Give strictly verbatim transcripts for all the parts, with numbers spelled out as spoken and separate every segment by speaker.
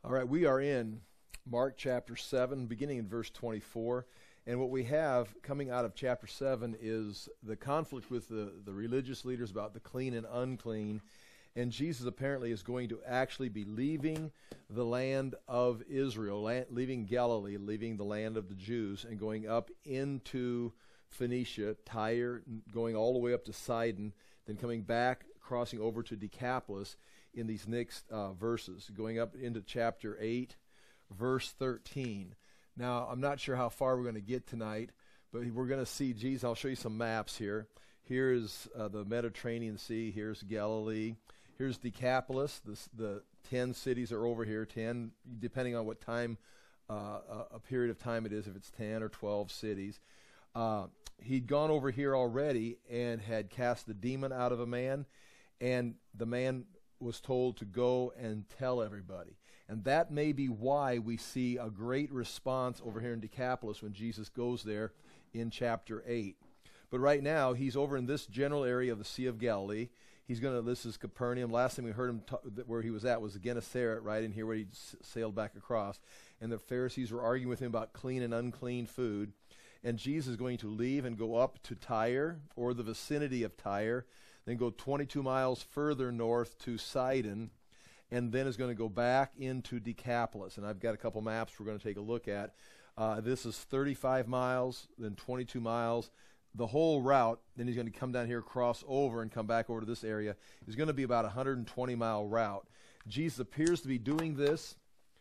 Speaker 1: All right, we are in Mark chapter seven, beginning in verse twenty-four. And what we have coming out of chapter seven is the conflict with the, the religious leaders about the clean and unclean. And Jesus apparently is going to actually be leaving the land of Israel, land, leaving Galilee, leaving the land of the Jews, and going up into Phoenicia, Tyre, going all the way up to Sidon, then coming back, crossing over to Decapolis in these next uh, verses, going up into chapter eight, verse thirteen. Now, I'm not sure how far we're going to get tonight, but we're going to see Jesus. I'll show you some maps here. Here's uh, the Mediterranean Sea. Here's Galilee. Here's Decapolis. The, the ten cities are over here, ten, depending on what time, uh, a period of time it is, if it's ten or twelve cities. Uh, he'd gone over here already and had cast the demon out of a man, and the man was told to go and tell everybody. And that may be why we see a great response over here in Decapolis when Jesus goes there in chapter eight. But right now, he's over in this general area of the Sea of Galilee. He's going to, this is Capernaum. Last time we heard him, talk, where he was at was Gennesaret, right in here where he s- sailed back across. And the Pharisees were arguing with him about clean and unclean food. And Jesus is going to leave and go up to Tyre, or the vicinity of Tyre, then go twenty-two miles further north to Sidon, and then is going to go back into Decapolis. And I've got a couple maps we're going to take a look at. Uh, this is thirty-five miles, then twenty-two miles. The whole route, then he's going to come down here, cross over, and come back over to this area, is going to be about a one hundred twenty mile route. Jesus appears to be doing this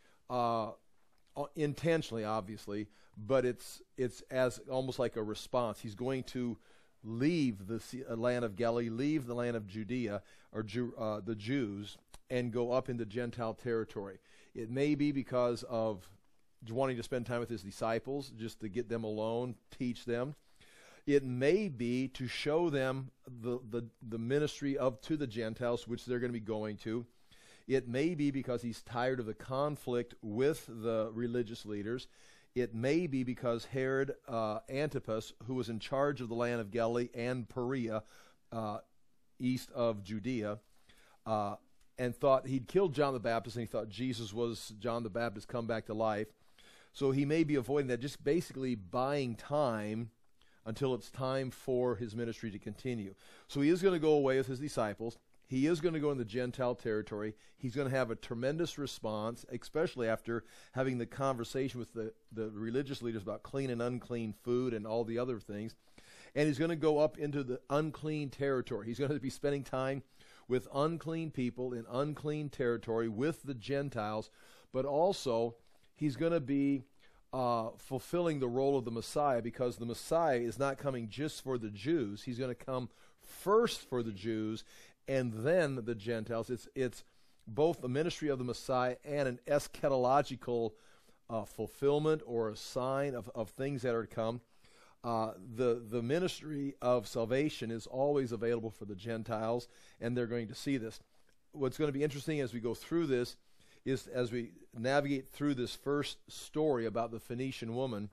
Speaker 1: uh, intentionally, obviously, but it's it's as almost like a response. He's going to leave the sea, uh, land of Galilee, leave the land of Judea, or Jew, uh, the Jews, and go up into Gentile territory. It may be because of wanting to spend time with his disciples, just to get them alone, teach them. It may be to show them the, the, the ministry of to the Gentiles, which they're going to be going to. It may be because he's tired of the conflict with the religious leaders. It may be because Herod uh, Antipas, who was in charge of the land of Galilee and Perea, uh, east of Judea, uh, and thought he'd killed John the Baptist, and he thought Jesus was John the Baptist come back to life. So he may be avoiding that, just basically buying time until it's time for his ministry to continue. So he is going to go away with his disciples. He is going to go in the Gentile territory. He's going to have a tremendous response, especially after having the conversation with the, the religious leaders about clean and unclean food and all the other things. And he's going to go up into the unclean territory. He's going to be spending time with unclean people in unclean territory with the Gentiles, but also he's going to be uh, fulfilling the role of the Messiah, because the Messiah is not coming just for the Jews. He's going to come first for the Jews and then the Gentiles. It's it's both the ministry of the Messiah and an eschatological uh, fulfillment or a sign of, of things that are to come. Uh, the, the ministry of salvation is always available for the Gentiles, and they're going to see this. What's going to be interesting as we go through this is, as we navigate through this first story about the Phoenician woman,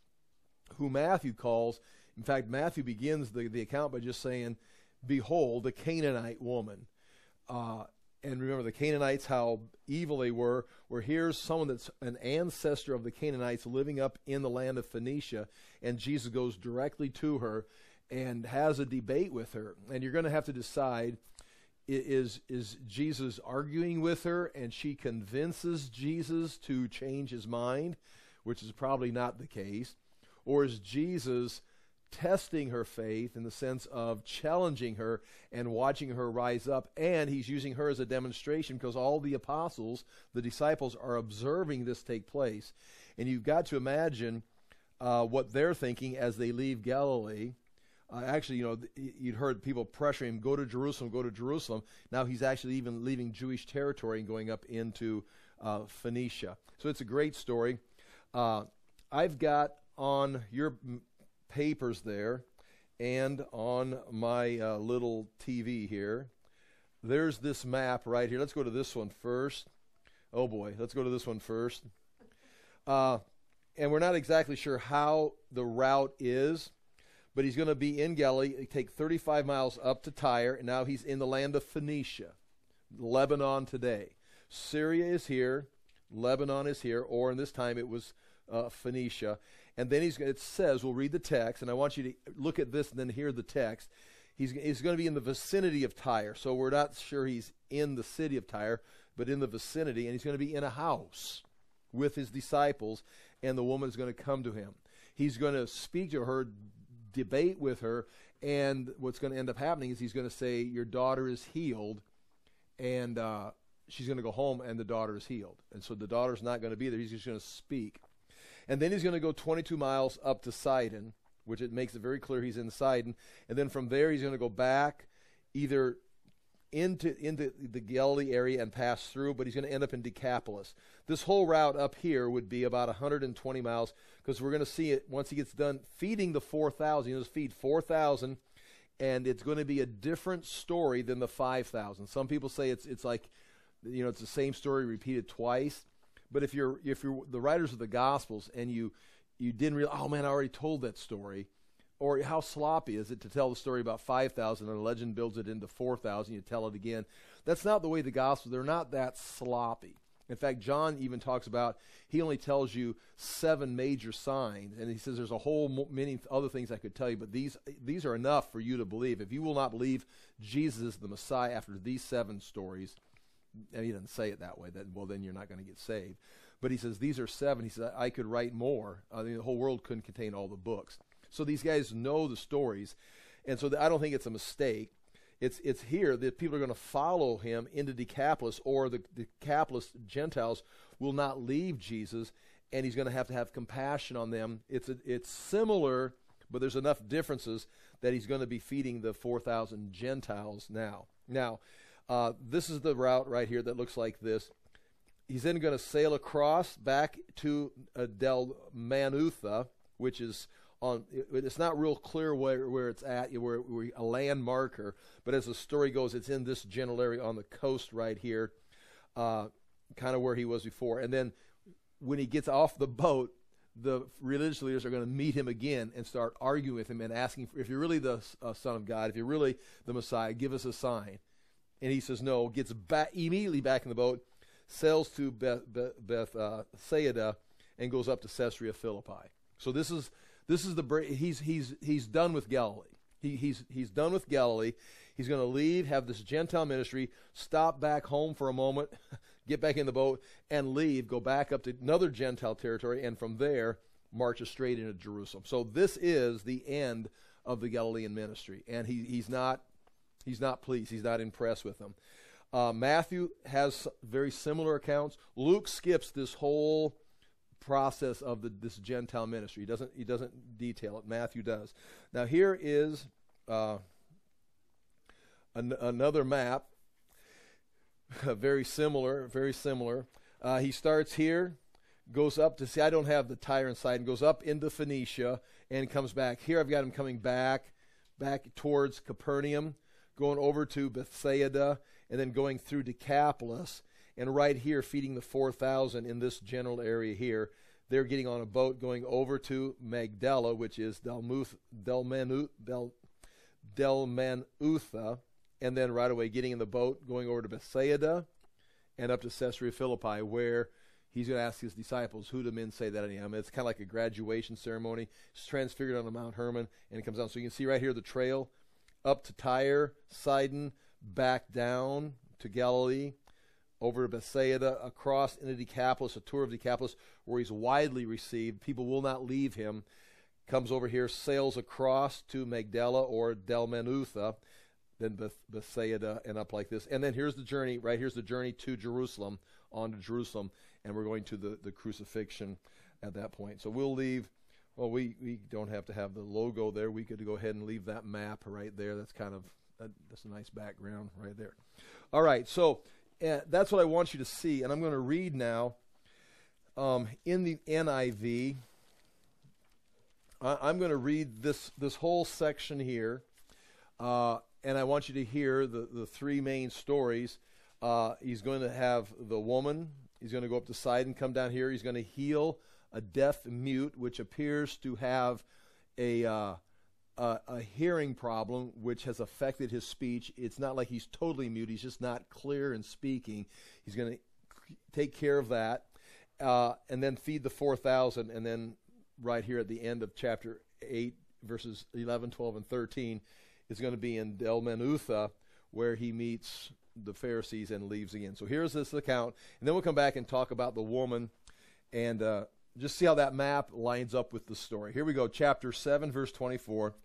Speaker 1: who Matthew calls, in fact, Matthew begins the, the account by just saying, "Behold, a Canaanite woman." Uh, and remember the Canaanites, how evil they were, where here's someone that's an ancestor of the Canaanites living up in the land of Phoenicia, and Jesus goes directly to her and has a debate with her. And you're going to have to decide, is, is Jesus arguing with her and she convinces Jesus to change his mind, which is probably not the case, or is Jesus testing her faith in the sense of challenging her and watching her rise up, and he's using her as a demonstration because all the apostles, the disciples, are observing this take place. And you've got to imagine uh, what they're thinking as they leave Galilee. Uh, actually, you know, you'd heard people pressuring him, go to Jerusalem, go to Jerusalem. Now he's actually even leaving Jewish territory and going up into uh, Phoenicia. So it's a great story. Uh, I've got on your papers there and on my uh, little T V here, there's this map right here. Let's go to this one first. Oh boy, let's go to this one first. Uh, and we're not exactly sure how the route is, but he's going to be in Galilee, take thirty-five miles up to Tyre, and now he's in the land of Phoenicia, Lebanon today. Syria is here, Lebanon is here, or in this time it was uh, Phoenicia. And then he's, it says, we'll read the text, and I want you to look at this and then hear the text. He's, he's going to be in the vicinity of Tyre. So we're not sure he's in the city of Tyre, but in the vicinity. And he's going to be in a house with his disciples, and the woman is going to come to him. He's going to speak to her, debate with her, and what's going to end up happening is he's going to say, your daughter is healed, and uh, she's going to go home, and the daughter is healed. And so the daughter's not going to be there. He's just going to speak. And then he's going to go twenty-two miles up to Sidon, which it makes it very clear he's in Sidon. And then from there he's going to go back either into into the Galilee area and pass through, but he's going to end up in Decapolis. This whole route up here would be about one hundred twenty miles, because we're going to see it once he gets done feeding the four thousand. He'll feed four thousand, and it's going to be a different story than the five thousand. Some people say it's it's like, you know, it's the same story repeated twice. But if you're if you're the writers of the Gospels and you you didn't realize, oh man, I already told that story, or how sloppy is it to tell the story about five thousand and a legend builds it into four thousand, you tell it again. That's not the way the Gospels, they're not that sloppy. In fact, John even talks about, he only tells you seven major signs, and he says there's a whole mo- many other things I could tell you, but these these are enough for you to believe. If you will not believe Jesus is the Messiah after these seven stories, and he doesn't say it that way, that, well, then you're not going to get saved. But he says, these are seven. He says, I could write more. I mean, the whole world couldn't contain all the books. So these guys know the stories. And so I don't think it's a mistake. It's it's here that people are going to follow him into Decapolis, or the Decapolis Gentiles will not leave Jesus, and he's going to have to have compassion on them. It's a, it's similar, but there's enough differences that he's going to be feeding the four thousand Gentiles now. Now, Uh, this is the route right here that looks like this. He's then going to sail across back to uh, Dalmanutha, which is on, it, it's not real clear where, where it's at, where, where a land marker, but as the story goes, it's in this general area on the coast right here, uh, kind of where he was before. And then when he gets off the boat, the religious leaders are going to meet him again and start arguing with him and asking, for, if you're really the uh, Son of God, if you're really the Messiah, give us a sign. And he says no, gets back immediately back in the boat, sails to Beth, Beth, Beth uh, Saida, and goes up to Caesarea Philippi. So this is this is the he's he's he's done with Galilee. He, he's he's done with Galilee. He's going to leave, have this Gentile ministry, stop back home for a moment, get back in the boat, and leave, go back up to another Gentile territory, and from there marches straight into Jerusalem. So this is the end of the Galilean ministry, and he he's not. He's not pleased. He's not impressed with them. Uh, Matthew has very similar accounts. Luke skips this whole process of the, this Gentile ministry. He doesn't, he doesn't detail it. Matthew does. Now here is uh, an, another map. very similar, very similar. Uh, he starts here, goes up to, see, I don't have the Tyre and Sidon, goes up into Phoenicia and comes back. Here I've got him coming back, back towards Capernaum, going over to Bethsaida, and then going through Decapolis, and right here feeding the four thousand in this general area here. They're getting on a boat going over to Magdala, which is Dalmuth, Dalmanu, Del, Dalmanutha, and then right away getting in the boat, going over to Bethsaida, and up to Caesarea Philippi, where he's going to ask his disciples, who do men say that I am? It's kind of like a graduation ceremony. It's transfigured on the Mount Hermon, and it comes down. So you can see right here the trail up to Tyre, Sidon, back down to Galilee, over to Bethsaida, across into Decapolis, a tour of Decapolis, where he's widely received. People will not leave him. Comes over here, sails across to Magdala or Dalmanutha, then Beth- Bethsaida, and up like this. And then here's the journey, right here's the journey to Jerusalem, on to Jerusalem, and we're going to the, the crucifixion at that point. So we'll leave. Well, we, we don't have to have the logo there. We could go ahead and leave that map right there. That's kind of, uh, that's a nice background right there. All right, so uh, that's what I want you to see. And I'm going to read now um, in the N I V. I, I'm going to read this, this whole section here. Uh, and I want you to hear the, the three main stories. Uh, he's going to have the woman. He's going to go up the side and come down here. He's going to heal a deaf mute, which appears to have a, uh, a a hearing problem, which has affected his speech. It's not like he's totally mute. He's just not clear in speaking. He's going to take care of that. uh, and then feed the four thousand, and then right here at the end of chapter eight, verses eleven, twelve, and thirteen, is going to be in Dalmanutha, where he meets the Pharisees and leaves again. So here's this account, and then we'll come back and talk about the woman, and uh, just see how that map lines up with the story. Here we go, chapter seven, verse twenty-four.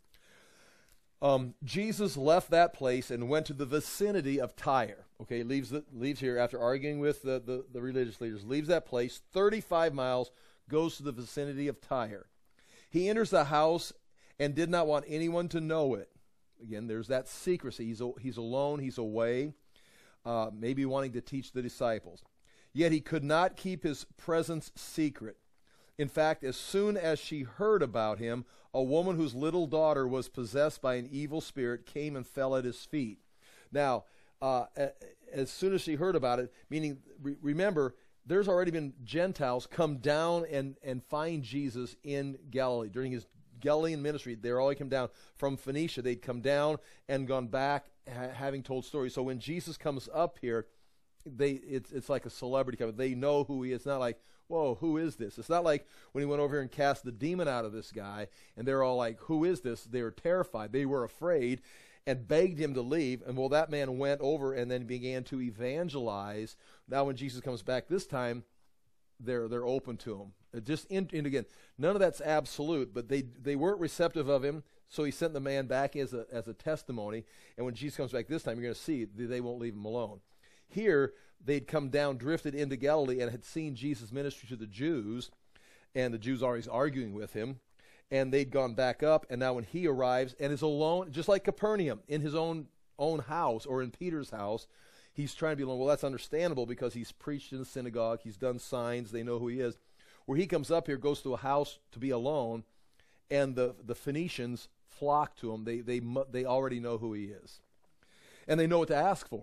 Speaker 1: Um, Jesus left that place and went to the vicinity of Tyre. Okay, leaves the, leaves here after arguing with the, the, the religious leaders, leaves that place, thirty-five miles, goes to the vicinity of Tyre. He enters the house and did not want anyone to know it. Again, there's that secrecy. He's, he's alone, he's away, uh, maybe wanting to teach the disciples. Yet he could not keep his presence secret. In fact, as soon as she heard about him, a woman whose little daughter was possessed by an evil spirit came and fell at his feet. Now, uh, as soon as she heard about it, meaning, re- remember, there's already been Gentiles come down and, and find Jesus in Galilee. During his Galilean ministry, they're all come down from Phoenicia. They'd come down and gone back ha- having told stories. So when Jesus comes up here, they it's it's like a celebrity coming. They know who he is. It's not like, whoa, who is this? It's not like when he went over here and cast the demon out of this guy, and they're all like, who is this? They were terrified. They were afraid and begged him to leave. And well, that man went over and then began to evangelize. Now when Jesus comes back this time, they're they're open to him. It just in, and again, none of that's absolute, but they they weren't receptive of him, so he sent the man back as a as a testimony. And when Jesus comes back this time, you're going to see they won't leave him alone. Here, they'd come down, drifted into Galilee, and had seen Jesus' ministry to the Jews, and the Jews always arguing with him, and they'd gone back up, and now when he arrives and is alone, just like Capernaum, in his own own house or in Peter's house, he's trying to be alone. Well, that's understandable because he's preached in the synagogue, he's done signs, they know who he is. Where he comes up here, goes to a house to be alone, and the, the Phoenicians flock to him. They, they, they already know who he is, and they know what to ask for.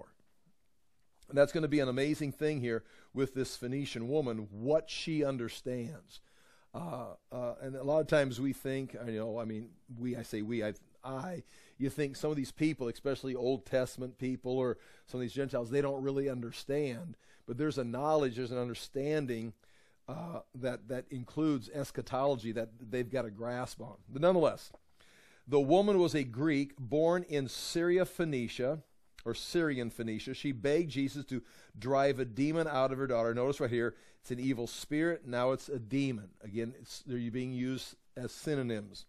Speaker 1: And that's going to be an amazing thing here with this Phoenician woman, what she understands. Uh, uh, and a lot of times we think, you know, I mean, we, I say we, I, I, you think some of these people, especially Old Testament people or some of these Gentiles, they don't really understand. But there's a knowledge, there's an understanding uh, that, that includes eschatology that they've got a grasp on. But nonetheless, the woman was a Greek born in Syria, Phoenicia, or Syrian Phoenicia. She begged Jesus to drive a demon out of her daughter. Notice right here, it's an evil spirit. Now it's a demon. Again, it's, they're being used as synonyms.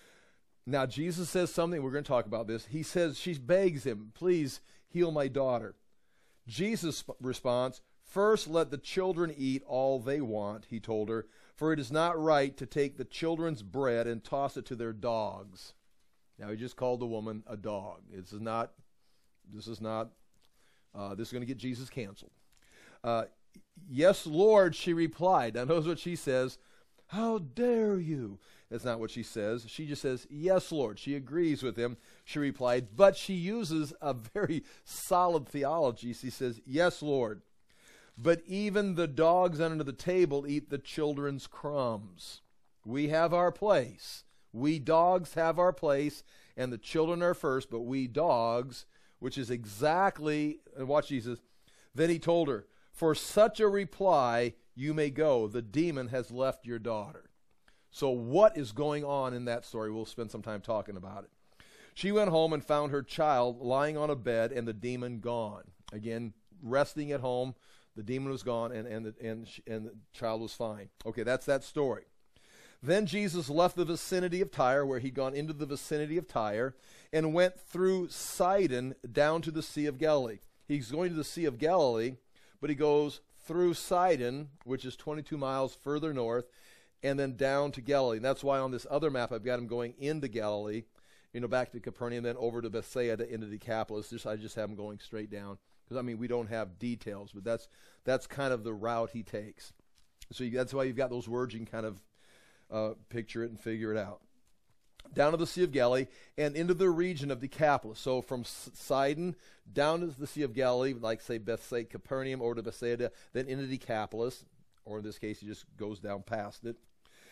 Speaker 1: Now Jesus says something. We're going to talk about this. He says, she begs him, please heal my daughter. Jesus' response, first let the children eat all they want, he told her, for it is not right to take the children's bread and toss it to their dogs. Now he just called the woman a dog. This is not... This is not, uh, this is going to get Jesus canceled. Uh, yes, Lord, she replied. Now notice what she says. How dare you? That's not what she says. She just says, yes, Lord. She agrees with him. She replied, but she uses a very solid theology. She says, yes, Lord. But even the dogs under the table eat the children's crumbs. We have our place. We dogs have our place, and the children are first, but we dogs... Which is exactly, and watch Jesus. Then he told her, for such a reply, you may go. The demon has left your daughter. So what is going on in that story? We'll spend some time talking about it. She went home and found her child lying on a bed and the demon gone. Again, resting at home, the demon was gone and, and, the, and, she, and the child was fine. Okay, that's that story. Then Jesus left the vicinity of Tyre, where he'd gone into the vicinity of Tyre, and went through Sidon down to the Sea of Galilee. He's going to the Sea of Galilee, but he goes through Sidon, which is twenty-two miles further north, and then down to Galilee. And that's why on this other map I've got him going into Galilee, you know, back to Capernaum, then over to Bethsaida, into Decapolis. Just, I just have him going straight down. Because, I mean, we don't have details, but that's that's kind of the route he takes. So you, that's why you've got those words. You can kind of uh, picture it and figure it out. Down to the Sea of Galilee and into the region of Decapolis. So from S- Sidon down to the Sea of Galilee, like, say, Bethsaida, Capernaum, or to Bethsaida, then into Decapolis, or in this case, he just goes down past it.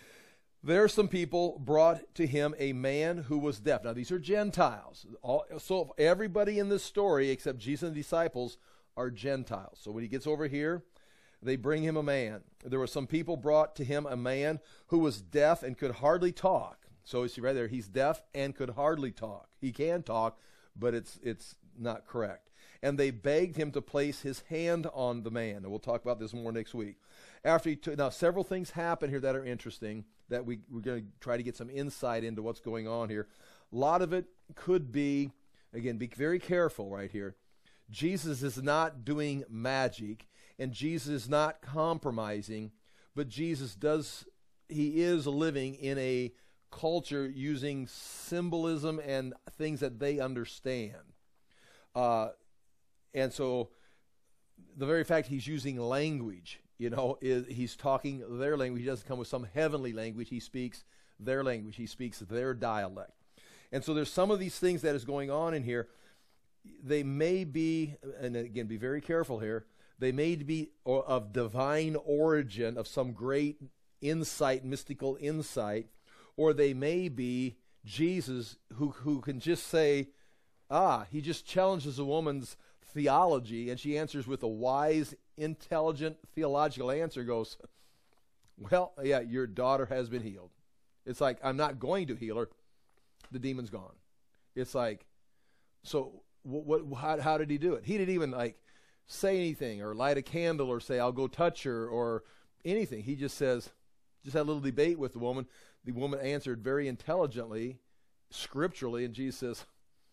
Speaker 1: There some people brought to him a man who was deaf. Now, these are Gentiles. All, so everybody in this story, except Jesus and the disciples, are Gentiles. So when he gets over here, they bring him a man. There were some people brought to him a man who was deaf and could hardly talk. So you see right there, he's deaf and could hardly talk. He can talk, but it's it's not correct. And they begged him to place his hand on the man. And we'll talk about this more next week. After he took, now, several things happen here that are interesting that we, we're going to try to get some insight into what's going on here. A lot of it could be, again, be very careful right here. Jesus is not doing magic, and Jesus is not compromising, but Jesus does, he is living in a culture using symbolism and things that they understand. Uh, and so the very fact he's using language, you know, is he's talking their language. He doesn't come with some heavenly language. He speaks their language. He speaks their dialect. And so there's some of these things that is going on in here. They may be, and again, be very careful here, they may be of divine origin, of some great insight, mystical insight, or they may be Jesus who, who can just say, ah, he just challenges a woman's theology, and she answers with a wise, intelligent, theological answer, goes, well, yeah, your daughter has been healed. It's like, I'm not going to heal her. The demon's gone. It's like, so what? what how, how did he do it? He didn't even like say anything or light a candle or say, I'll go touch her or anything. He just says, just had a little debate with the woman. The woman answered very intelligently, scripturally, and Jesus says,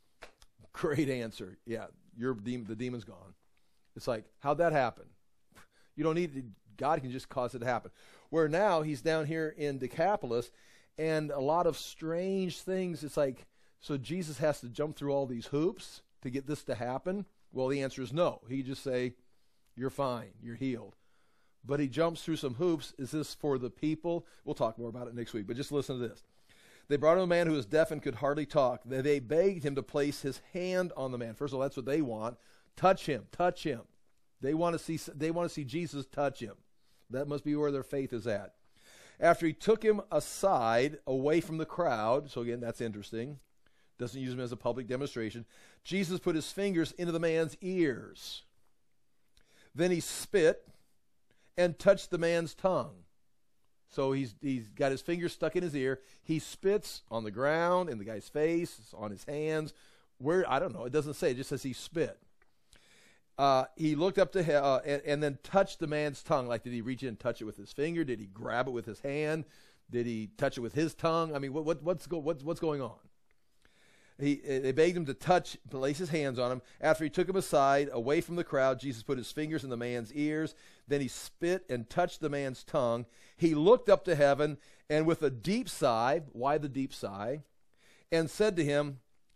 Speaker 1: great answer. Yeah, your demon, the demon's gone. It's like, how'd that happen? You don't need to, God can just cause it to happen. Where now he's down here in Decapolis, and a lot of strange things. It's like, so Jesus has to jump through all these hoops to get this to happen? Well, the answer is no. He just say, you're fine, you're healed. But he jumps through some hoops. Is this for the people? We'll talk more about it next week, but just listen to this. They brought him a man who was deaf and could hardly talk. They, they begged him to place his hand on the man. First of all, that's what they want. Touch him, touch him. They want to see, they want to see Jesus touch him. That must be where their faith is at. After he took him aside, away from the crowd, so again, that's interesting, doesn't use him as a public demonstration, Jesus put his fingers into the man's ears. Then he spit and touched the man's tongue. So he's he's got his fingers stuck in his ear. He spits on the ground, in the guy's face, on his hands. Where, I don't know, it doesn't say, it just says he spit. Uh, he looked up to him uh, and, and then touched the man's tongue. Like, did he reach in and touch it with his finger? Did he grab it with his hand? Did he touch it with his tongue? I mean, what, what, what's, go, what's, what's going on? He, they begged him to touch, place his hands on him. After he took him aside, away from the crowd, Jesus put his fingers in the man's ears. Then he spit and touched the man's tongue. He looked up to heaven, and with a deep sigh, why the deep sigh? And said to him,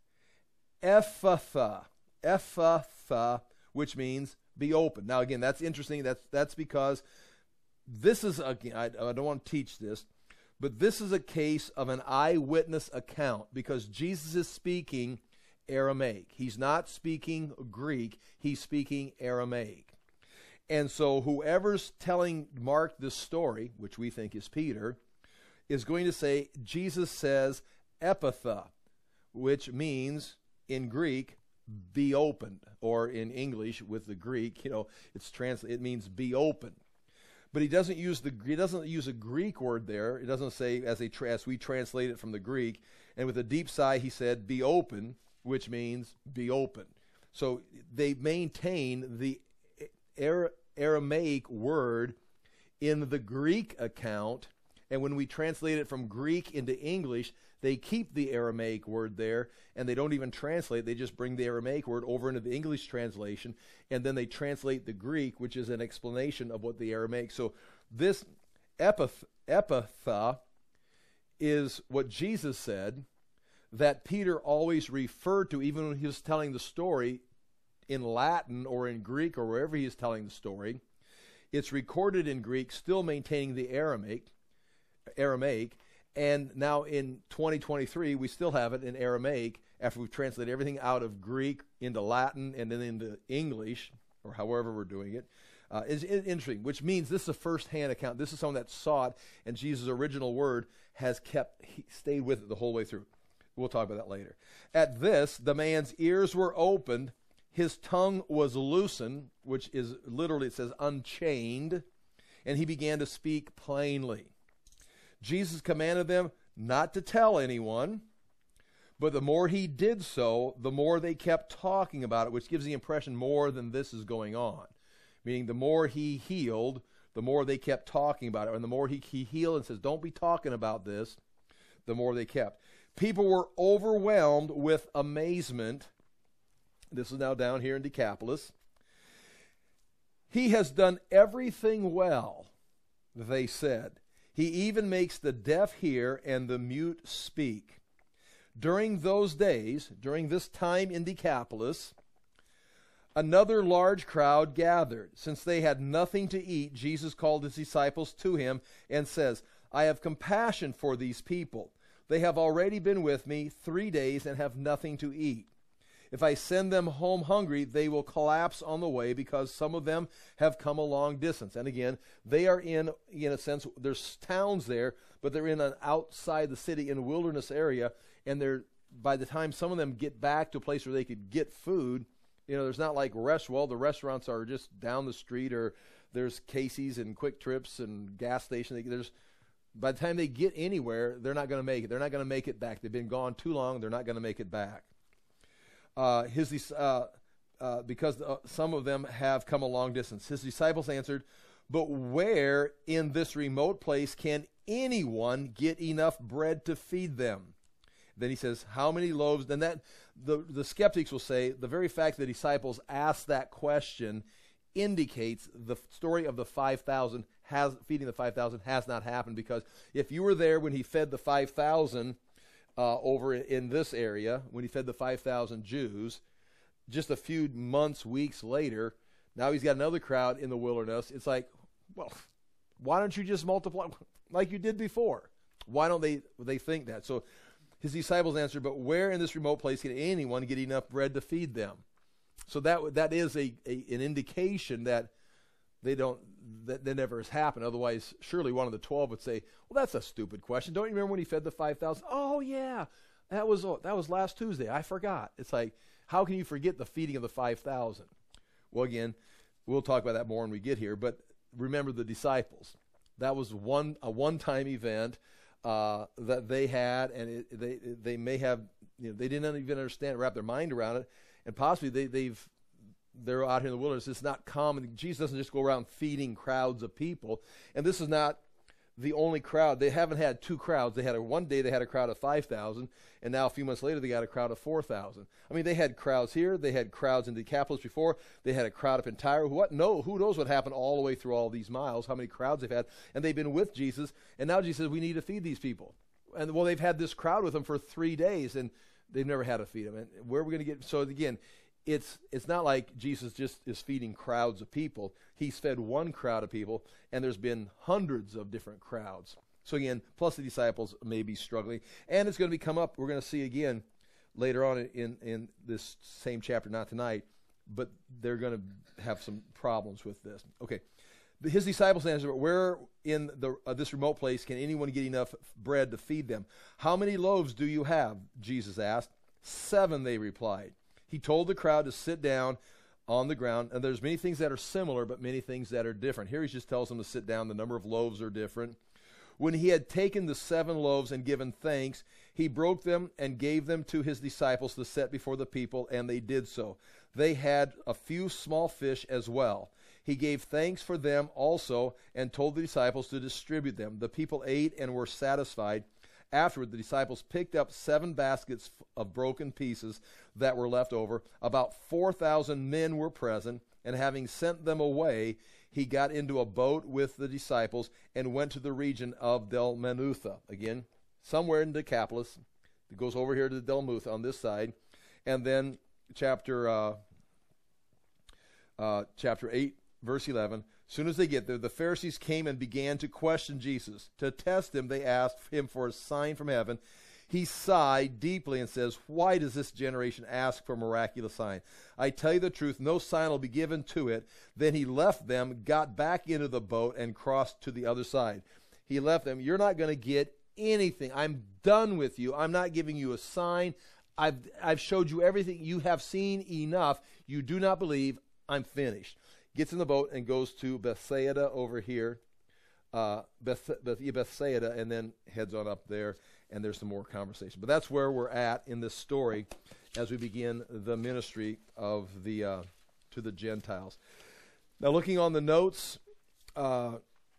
Speaker 1: Ephphatha, Ephphatha, which means be open. Now, again, that's interesting. That's that's because this is, again, I, I don't want to teach this, but this is a case of an eyewitness account because Jesus is speaking Aramaic. He's not speaking Greek. He's speaking Aramaic. And so whoever's telling Mark this story, which we think is Peter, is going to say, Jesus says Ephphatha, which means in Greek, be opened, or in English with the Greek, you know, it's trans- it means be open. But he doesn't use the he doesn't use a Greek word there. It doesn't say as a as we translate it from the Greek. And with a deep sigh, he said, "Be open," which means be open. So they maintain the Ara- Aramaic word in the Greek account, and when we translate it from Greek into English, they keep the Aramaic word there, and they don't even translate. They just bring the Aramaic word over into the English translation, and then they translate the Greek, which is an explanation of what the Aramaic. So this epith- epitha is what Jesus said that Peter always referred to, even when he was telling the story in Latin or in Greek or wherever he is telling the story. It's recorded in Greek, still maintaining the Aramaic, Aramaic, and now in twenty twenty-three, we still have it in Aramaic after we've translated everything out of Greek into Latin and then into English, or however we're doing it. Uh, it's interesting, which means this is a first-hand account. This is someone that saw it, and Jesus' original word has kept, he stayed with it the whole way through. We'll talk about that later. At this, the man's ears were opened. his tongue was loosened, which is literally, it says unchained, and he began to speak plainly. Jesus commanded them not to tell anyone, but the more he did so, the more they kept talking about it, which gives the impression more than this is going on. Meaning the more he healed, the more they kept talking about it. And the more he, he healed and says, don't be talking about this, the more they kept. People were overwhelmed with amazement. This is now down here in Decapolis. He has done everything well, they said. He even makes the deaf hear and the mute speak. During those days, during this time in Decapolis, another large crowd gathered. Since they had nothing to eat, Jesus called his disciples to him and says, I have compassion for these people. They have already been with me three days and have nothing to eat. If I send them home hungry, they will collapse on the way because some of them have come a long distance. And again, they are in, in a sense, there's towns there, but they're in an outside the city in a wilderness area. And they're, by the time some of them get back to a place where they could get food, you know, there's not like rest. Well, the restaurants are just down the street, or there's Casey's and Quick Trips and gas stations. There's, by the time they get anywhere, they're not going to make it. They're not going to make it back. They've been gone too long. They're not going to make it back. Uh, his uh, uh, because uh, some of them have come a long distance. His disciples answered, but where in this remote place can anyone get enough bread to feed them? Then he says, how many loaves? Then that the, the skeptics will say the very fact that the disciples asked that question indicates the story of the five thousand has feeding the five thousand has not happened, because if you were there when he fed the five thousand uh, over in this area, when he fed the five thousand Jews, just a few months, weeks later, now he's got another crowd in the wilderness. It's like, well, why don't you just multiply like you did before? Why don't they they think that? So his disciples answered, but where in this remote place can anyone get enough bread to feed them? So that that is a, a an indication that they don't that, that never has happened. Otherwise, surely one of the twelve would say, well, that's a stupid question. Don't you remember when he fed the five thousand? Oh, yeah, that was oh, that was last Tuesday. I forgot. It's like, how can you forget the feeding of the five thousand? Well, again, we'll talk about that more when we get here. But remember the disciples. That was one a one-time event. Uh, that they had, and it, they they may have, you know, they didn't even understand, wrap their mind around it, and possibly they, they've they're out here in the wilderness. It's not common. Jesus doesn't just go around feeding crowds of people, and this is not the only crowd. They haven't had two crowds. They had a, one day they had a crowd of five thousand, and now a few months later they got a crowd of four thousand. I mean, they had crowds here. They had crowds in Decapolis before. They had a crowd up in Tyre. What? No, who knows what happened all the way through all these miles, how many crowds they've had, and they've been with Jesus, and now Jesus says, we need to feed these people. And, well, they've had this crowd with them for three days, and they've never had to feed them. And where are we going to get? So, again, It's it's not like Jesus just is feeding crowds of people. He's fed one crowd of people, and there's been hundreds of different crowds. So again, plus the disciples may be struggling. And it's going to be come up, we're going to see again later on in, in this same chapter, not tonight, but they're going to have some problems with this. Okay, his disciples answered, but where in the, uh, this remote place can anyone get enough bread to feed them? How many loaves do you have? Jesus asked. Seven, they replied. He told the crowd to sit down on the ground, and there's many things that are similar, but many things that are different. Here he just tells them to sit down. The number of loaves are different. When he had taken the seven loaves and given thanks, he broke them and gave them to his disciples to set before the people, and they did so. They had a few small fish as well. He gave thanks for them also and told the disciples to distribute them. The people ate and were satisfied. Afterward, the disciples picked up seven baskets of broken pieces that were left over. About four thousand men were present, and having sent them away, he got into a boat with the disciples and went to the region of Dalmanutha. Again, somewhere in Decapolis. It goes over here to Dalmanutha on this side. And then chapter uh, uh, chapter eight, verse eleven. As soon as they get there, the Pharisees came and began to question Jesus. To test him, they asked him for a sign from heaven. He sighed deeply and says, why does this generation ask for a miraculous sign? I tell you the truth, no sign will be given to it. Then he left them, got back into the boat, and crossed to the other side. He left them. You're not going to get anything. I'm done with you. I'm not giving you a sign. I've, I've showed you everything. You have seen enough. You do not believe. I'm finished. Gets in the boat and goes to Bethsaida over here, uh, Beth, Beth, Bethsaida, and then heads on up there, and there's some more conversation. But that's where we're at in this story as we begin the ministry of the uh, to the Gentiles. Now, looking on the notes, uh,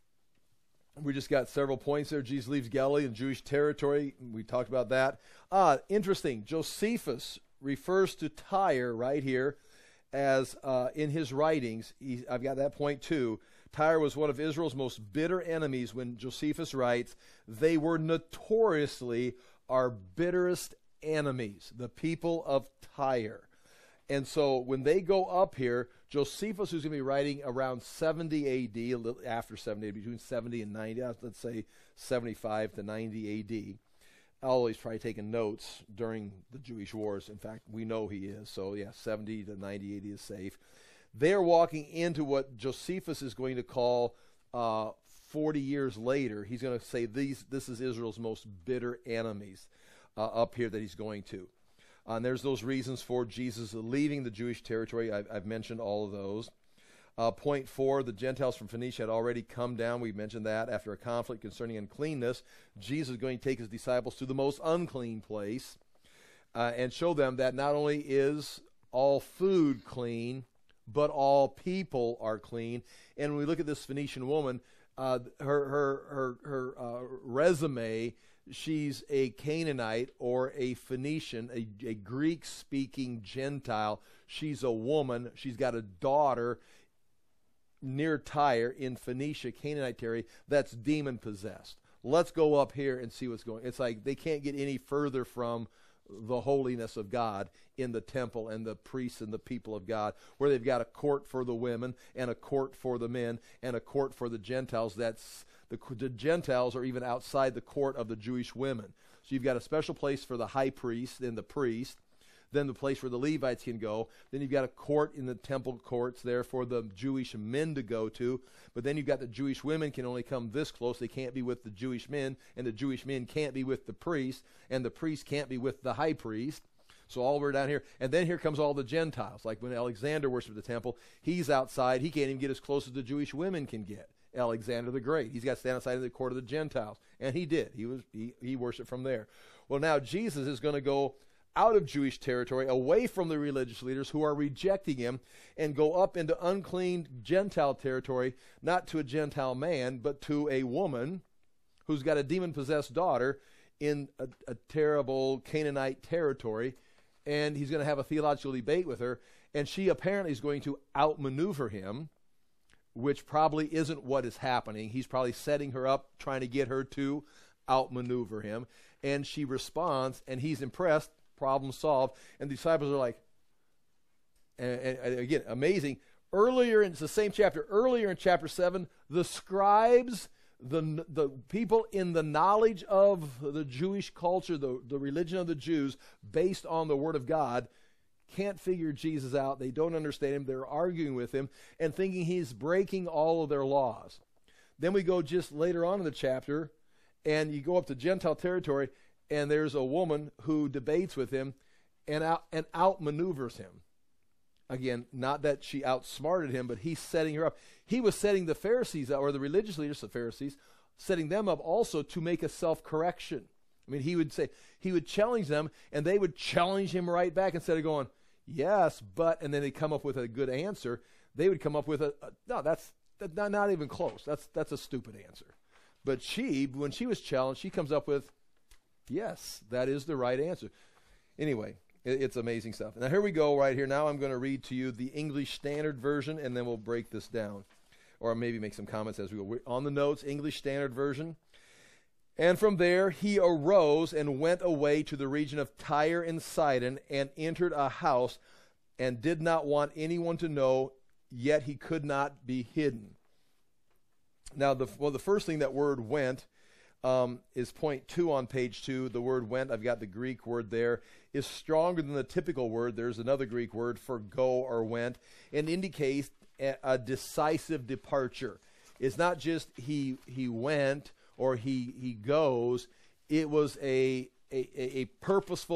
Speaker 1: we just got several points there. Jesus leaves Galilee and Jewish territory. We talked about that. Ah, interesting. Josephus refers to Tyre right here as uh, in his writings. He, I've got that point too. Tyre was one of Israel's most bitter enemies. When Josephus writes, they were notoriously our bitterest enemies, the people of Tyre. And so when they go up here, Josephus, who's going to be writing around seventy A D, a little after seventy, between seventy and ninety, let's say seventy-five to ninety A D. Although he's probably taking notes during the Jewish wars. In fact, we know he is. So yeah, seventy to ninety A D is safe. They're walking into what Josephus is going to call uh, forty years later. He's going to say these. This is Israel's most bitter enemies uh, up here that he's going to. Uh, and there's those reasons for Jesus leaving the Jewish territory. I've, I've mentioned all of those. Uh, point four, the Gentiles from Phoenicia had already come down. We mentioned that. After a conflict concerning uncleanness, Jesus is going to take his disciples to the most unclean place uh, and show them that not only is all food clean, but all people are clean. And when we look at this Phoenician woman, uh, her her her, her uh, resume, she's a Canaanite or a Phoenician, a, a Greek-speaking Gentile. She's a woman. She's got a daughter near Tyre in Phoenicia, Canaanite territory, that's demon-possessed. Let's go up here and see what's going on. It's like they can't get any further from the holiness of God in the temple and the priests and the people of God, where they've got a court for the women and a court for the men and a court for the Gentiles. That's the, the Gentiles are even outside the court of the Jewish women. So you've got a special place for the high priest and the priest, then the place where the Levites can go. Then you've got a court in the temple courts there for the Jewish men to go to. But then you've got the Jewish women can only come this close. They can't be with the Jewish men, and the Jewish men can't be with the priest, and the priest can't be with the high priest. So all we're down here. And then here comes all the Gentiles. Like when Alexander worshiped the temple, he's outside. He can't even get as close as the Jewish women can get. Alexander the Great. He's got to stand outside of the court of the Gentiles. And he did. He was he, he worshiped from there. Well, now Jesus is going to go out of Jewish territory, away from the religious leaders who are rejecting him, and go up into unclean Gentile territory, not to a Gentile man, but to a woman who's got a demon-possessed daughter in a, a terrible Canaanite territory, and he's going to have a theological debate with her, and she apparently is going to outmaneuver him, which probably isn't what is happening. He's probably setting her up, trying to get her to outmaneuver him, and she responds, and he's impressed. Problem solved. And the disciples are like, and, and, and again, amazing. Earlier, in it's the same chapter, earlier in chapter seven, the scribes, the the people in the knowledge of the Jewish culture, the, the religion of the Jews, based on the Word of God, can't figure Jesus out. They don't understand him. They're arguing with him and thinking he's breaking all of their laws. Then we go just later on in the chapter, and you go up to Gentile territory, and there's a woman who debates with him and out and outmaneuvers him. Again, not that she outsmarted him, but he's setting her up. He was setting the Pharisees, or the religious leaders, the Pharisees, setting them up also to make a self-correction. I mean, he would say, he would challenge them, and they would challenge him right back instead of going, yes, but, and then they'd come up with a good answer. They would come up with a, a no, that's that, not, not even close. That's that's a stupid answer. But she, when she was challenged, she comes up with, yes, that is the right answer. Anyway, it, it's amazing stuff. Now, here we go right here. Now I'm going to read to you the English Standard Version, and then we'll break this down. Or maybe make some comments as we go. We're on the notes, English Standard Version. And from there he arose and went away to the region of Tyre and Sidon, and entered a house, and did not want anyone to know, yet he could not be hidden. Now, the, well, the first thing that word went Um, is point two on page two. The word went, I've got the Greek word there, is stronger than the typical word. There's another Greek word for go or went, and indicates a, a decisive departure. It's not just he he went or he he goes. It was a a, a purposeful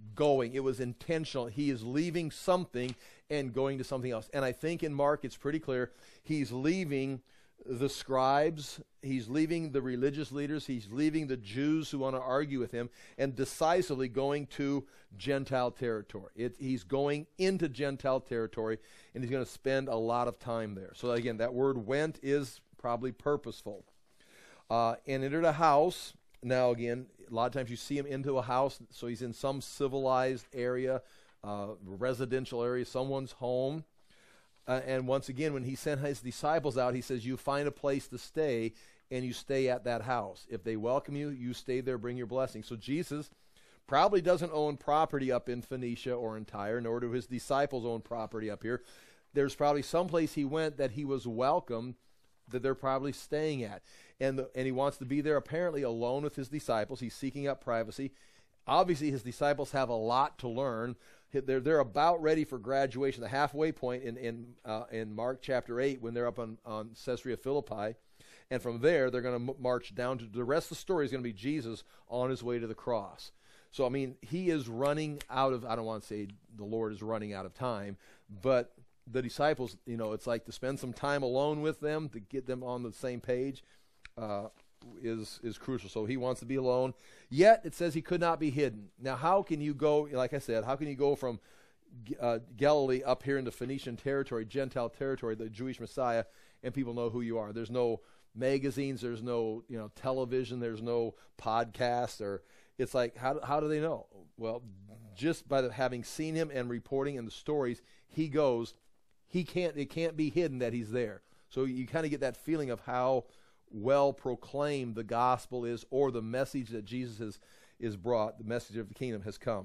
Speaker 1: going. It was intentional. He is leaving something and going to something else. And I think in Mark it's pretty clear he's leaving the scribes, he's leaving the religious leaders, he's leaving the Jews who want to argue with him, and decisively going to Gentile territory. It, he's going into Gentile territory, and he's going to spend a lot of time there. So again, that word went is probably purposeful. Uh, and entered a house. Now again, a lot of times you see him into a house, so he's in some civilized area, uh, residential area, someone's home. Uh, and once again, when he sent his disciples out, he says, you find a place to stay, and you stay at that house. If they welcome you, you stay there, bring your blessing. So Jesus probably doesn't own property up in Phoenicia or in Tyre, nor do his disciples own property up here. There's probably someplace he went that he was welcome, that they're probably staying at. And, the, and he wants to be there apparently alone with his disciples. He's seeking out privacy. Obviously, his disciples have a lot to learn. They're, they're about ready for graduation, the halfway point in in, uh, in Mark chapter eight when they're up on, on Caesarea Philippi. And from there, they're going to m- march down to the rest of the story is going to be Jesus on his way to the cross. So, I mean, he is running out of, I don't want to say the Lord is running out of time, but the disciples, you know, it's like to spend some time alone with them, to get them on the same page, uh, is is crucial. So he wants to be alone. Yet it says he could not be hidden. Now, how can you go, like I said, how can you go from uh, Galilee up here into Phoenician territory, Gentile territory, the Jewish Messiah, and people know who you are? There's no magazines, there's no, you know, television, there's no podcast, or it's like, how, how do they know? Well, just by the, having seen him and reporting in the stories, he goes, he can't, it can't be hidden that he's there. So you kind of get that feeling of how well proclaimed the gospel is, or the message that Jesus has is brought, the message of the kingdom has come.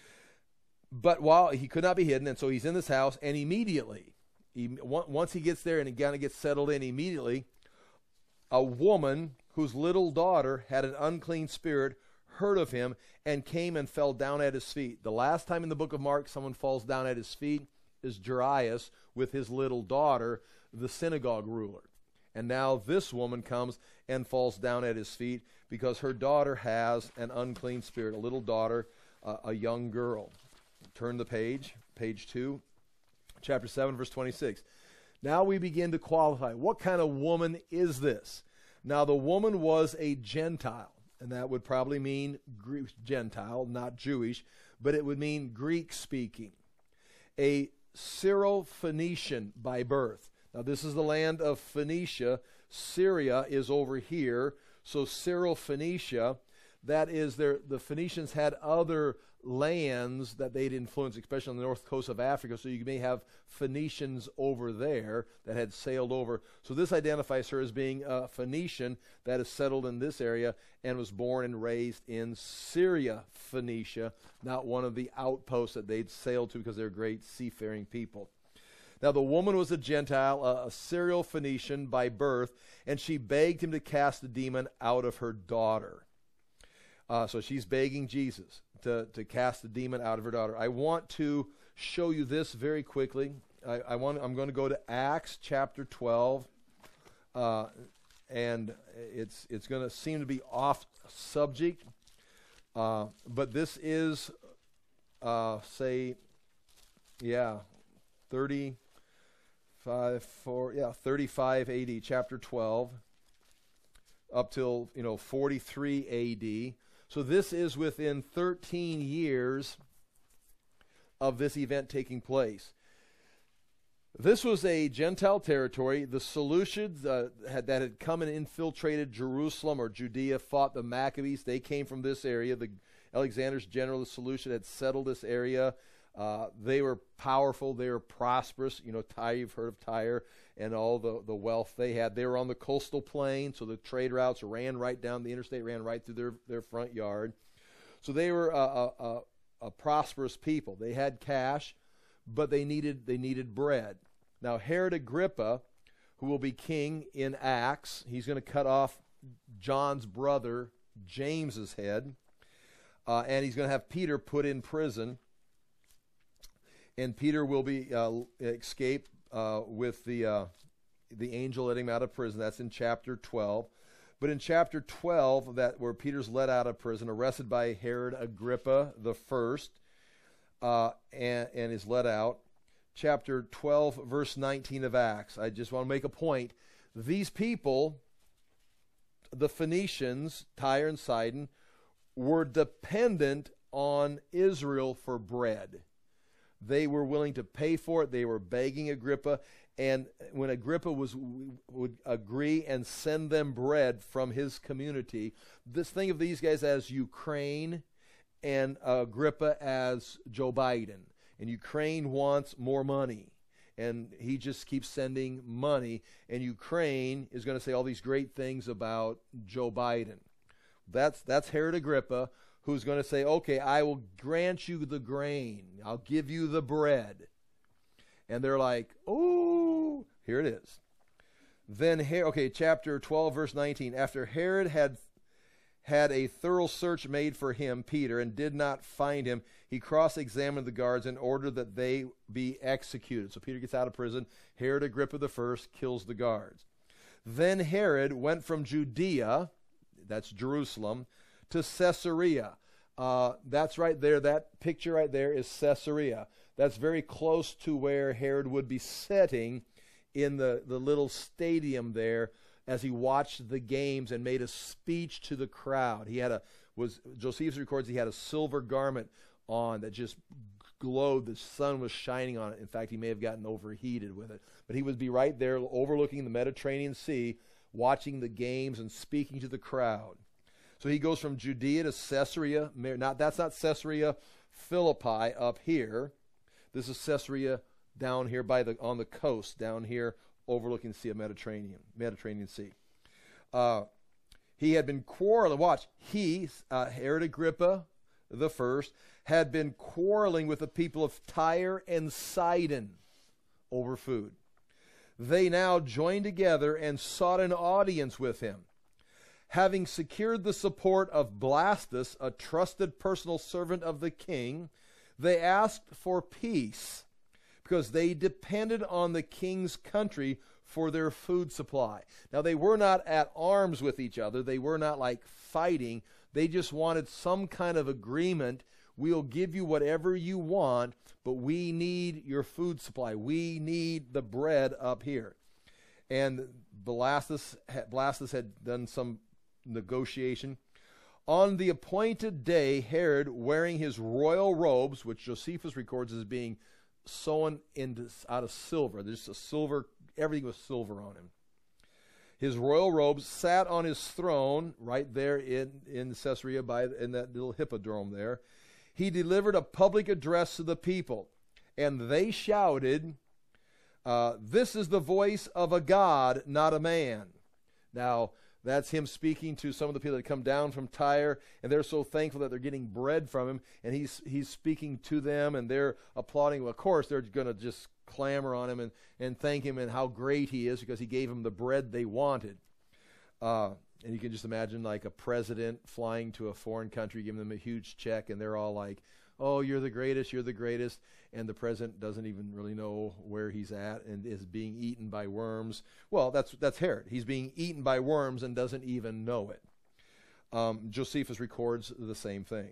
Speaker 1: But while he could not be hidden, and so he's in this house, and immediately, he, once he gets there and he kind of gets settled in, immediately, a woman whose little daughter had an unclean spirit heard of him and came and fell down at his feet. The last time in the book of Mark someone falls down at his feet is Jairus with his little daughter, the synagogue ruler. And now this woman comes and falls down at his feet because her daughter has an unclean spirit, a little daughter, uh, a young girl. Turn the page, page two, chapter seven, verse twenty-six. Now we begin to qualify. What kind of woman is this? Now the woman was a Gentile, and that would probably mean Greek, Gentile, not Jewish, but it would mean Greek-speaking. A Syro-Phoenician by birth. Now, this is the land of Phoenicia. Syria is over here. So, Syro-Phoenicia, that is, their, the Phoenicians had other lands that they'd influenced, especially on the north coast of Africa. So, you may have Phoenicians over there that had sailed over. So, this identifies her as being a Phoenician that is settled in this area and was born and raised in Syria, Phoenicia, not one of the outposts that they'd sailed to because they're great seafaring people. Now the woman was a Gentile, a, a Syro-Phoenician by birth, and she begged him to cast the demon out of her daughter. Uh, so she's begging Jesus to, to cast the demon out of her daughter. I want to show you this very quickly. I, I want, I'm going to go to Acts chapter twelve, uh, and it's it's going to seem to be off subject, uh, but this is, uh, say, yeah, thirty. Five, four, yeah, thirty-five A D, chapter twelve, up till, you know, forty-three A D. So this is within thirteen years of this event taking place. This was a Gentile territory. The Seleucids uh, had, that had come and infiltrated Jerusalem or Judea fought the Maccabees. They came from this area. The Alexander's general, the Seleucid, had settled this area. Uh, they were powerful. They were prosperous. You know, Tyre, you've heard of Tyre and all the, the wealth they had. They were on the coastal plain, so the trade routes ran right down. The interstate ran right through their, their front yard. So they were a, a, a, a prosperous people. They had cash, but they needed they needed bread. Now, Herod Agrippa, who will be king in Acts, he's going to cut off John's brother, James's head, uh, and he's going to have Peter put in prison. And Peter will be uh, escape uh, with the uh, the angel letting him out of prison. That's in chapter twelve. But in chapter twelve, that where Peter's let out of prison, arrested by Herod Agrippa the first, uh, and, and is let out. Chapter twelve, verse nineteen of Acts. I just want to make a point. These people, the Phoenicians, Tyre and Sidon, were dependent on Israel for bread. They were willing to pay for it. They were begging Agrippa. And when Agrippa was would agree and send them bread from his community, this thing of these guys as Ukraine and Agrippa as Joe Biden. And Ukraine wants more money. And he just keeps sending money. And Ukraine is going to say all these great things about Joe Biden. That's, that's Herod Agrippa, who's going to say, okay, I will grant you the grain. I'll give you the bread. And they're like, oh, here it is. Then, okay, chapter twelve, verse nineteen. After Herod had had a thorough search made for him, Peter, and did not find him, he cross-examined the guards and ordered that they be executed. So Peter gets out of prison. Herod Agrippa the first kills the guards. Then Herod went from Judea, that's Jerusalem, to Caesarea. Uh, that's right there. That picture right there is Caesarea. That's very close to where Herod would be sitting in the, the little stadium there as he watched the games and made a speech to the crowd. He had a, was Josephus records he had a silver garment on that just glowed. The sun was shining on it. In fact, he may have gotten overheated with it. But he would be right there overlooking the Mediterranean Sea, watching the games and speaking to the crowd. So he goes from Judea to Caesarea. Not, that's not Caesarea Philippi up here. This is Caesarea down here by the on the coast, down here overlooking the Sea of Mediterranean, Mediterranean Sea. Uh, he had been quarreling. Watch, he, uh, Herod Agrippa the first, had been quarreling with the people of Tyre and Sidon over food. They now joined together and sought an audience with him. Having secured the support of Blastus, a trusted personal servant of the king, they asked for peace because they depended on the king's country for their food supply. Now, they were not at arms with each other. They were not like fighting. They just wanted some kind of agreement. We'll give you whatever you want, but we need your food supply. We need the bread up here. And Blastus, Blastus had done some negotiation. On the appointed day, Herod, wearing his royal robes, which Josephus records as being sewn into, out of silver. There's a silver, everything was silver on him. His royal robes, sat on his throne right there in, in Caesarea, by, in that little hippodrome there. He delivered a public address to the people, and they shouted, uh, "This is the voice of a God, not a man." Now, that's him speaking to some of the people that come down from Tyre, and they're so thankful that they're getting bread from him, and he's he's speaking to them, and they're applauding. Well, of course, they're going to just clamor on him and, and thank him and how great he is because he gave them the bread they wanted. Uh, and you can just imagine like a president flying to a foreign country, giving them a huge check, and they're all like, "Oh, you're the greatest, you're the greatest." And the president doesn't even really know where he's at and is being eaten by worms. Well, that's that's Herod. He's being eaten by worms and doesn't even know it. Um, Josephus records the same thing.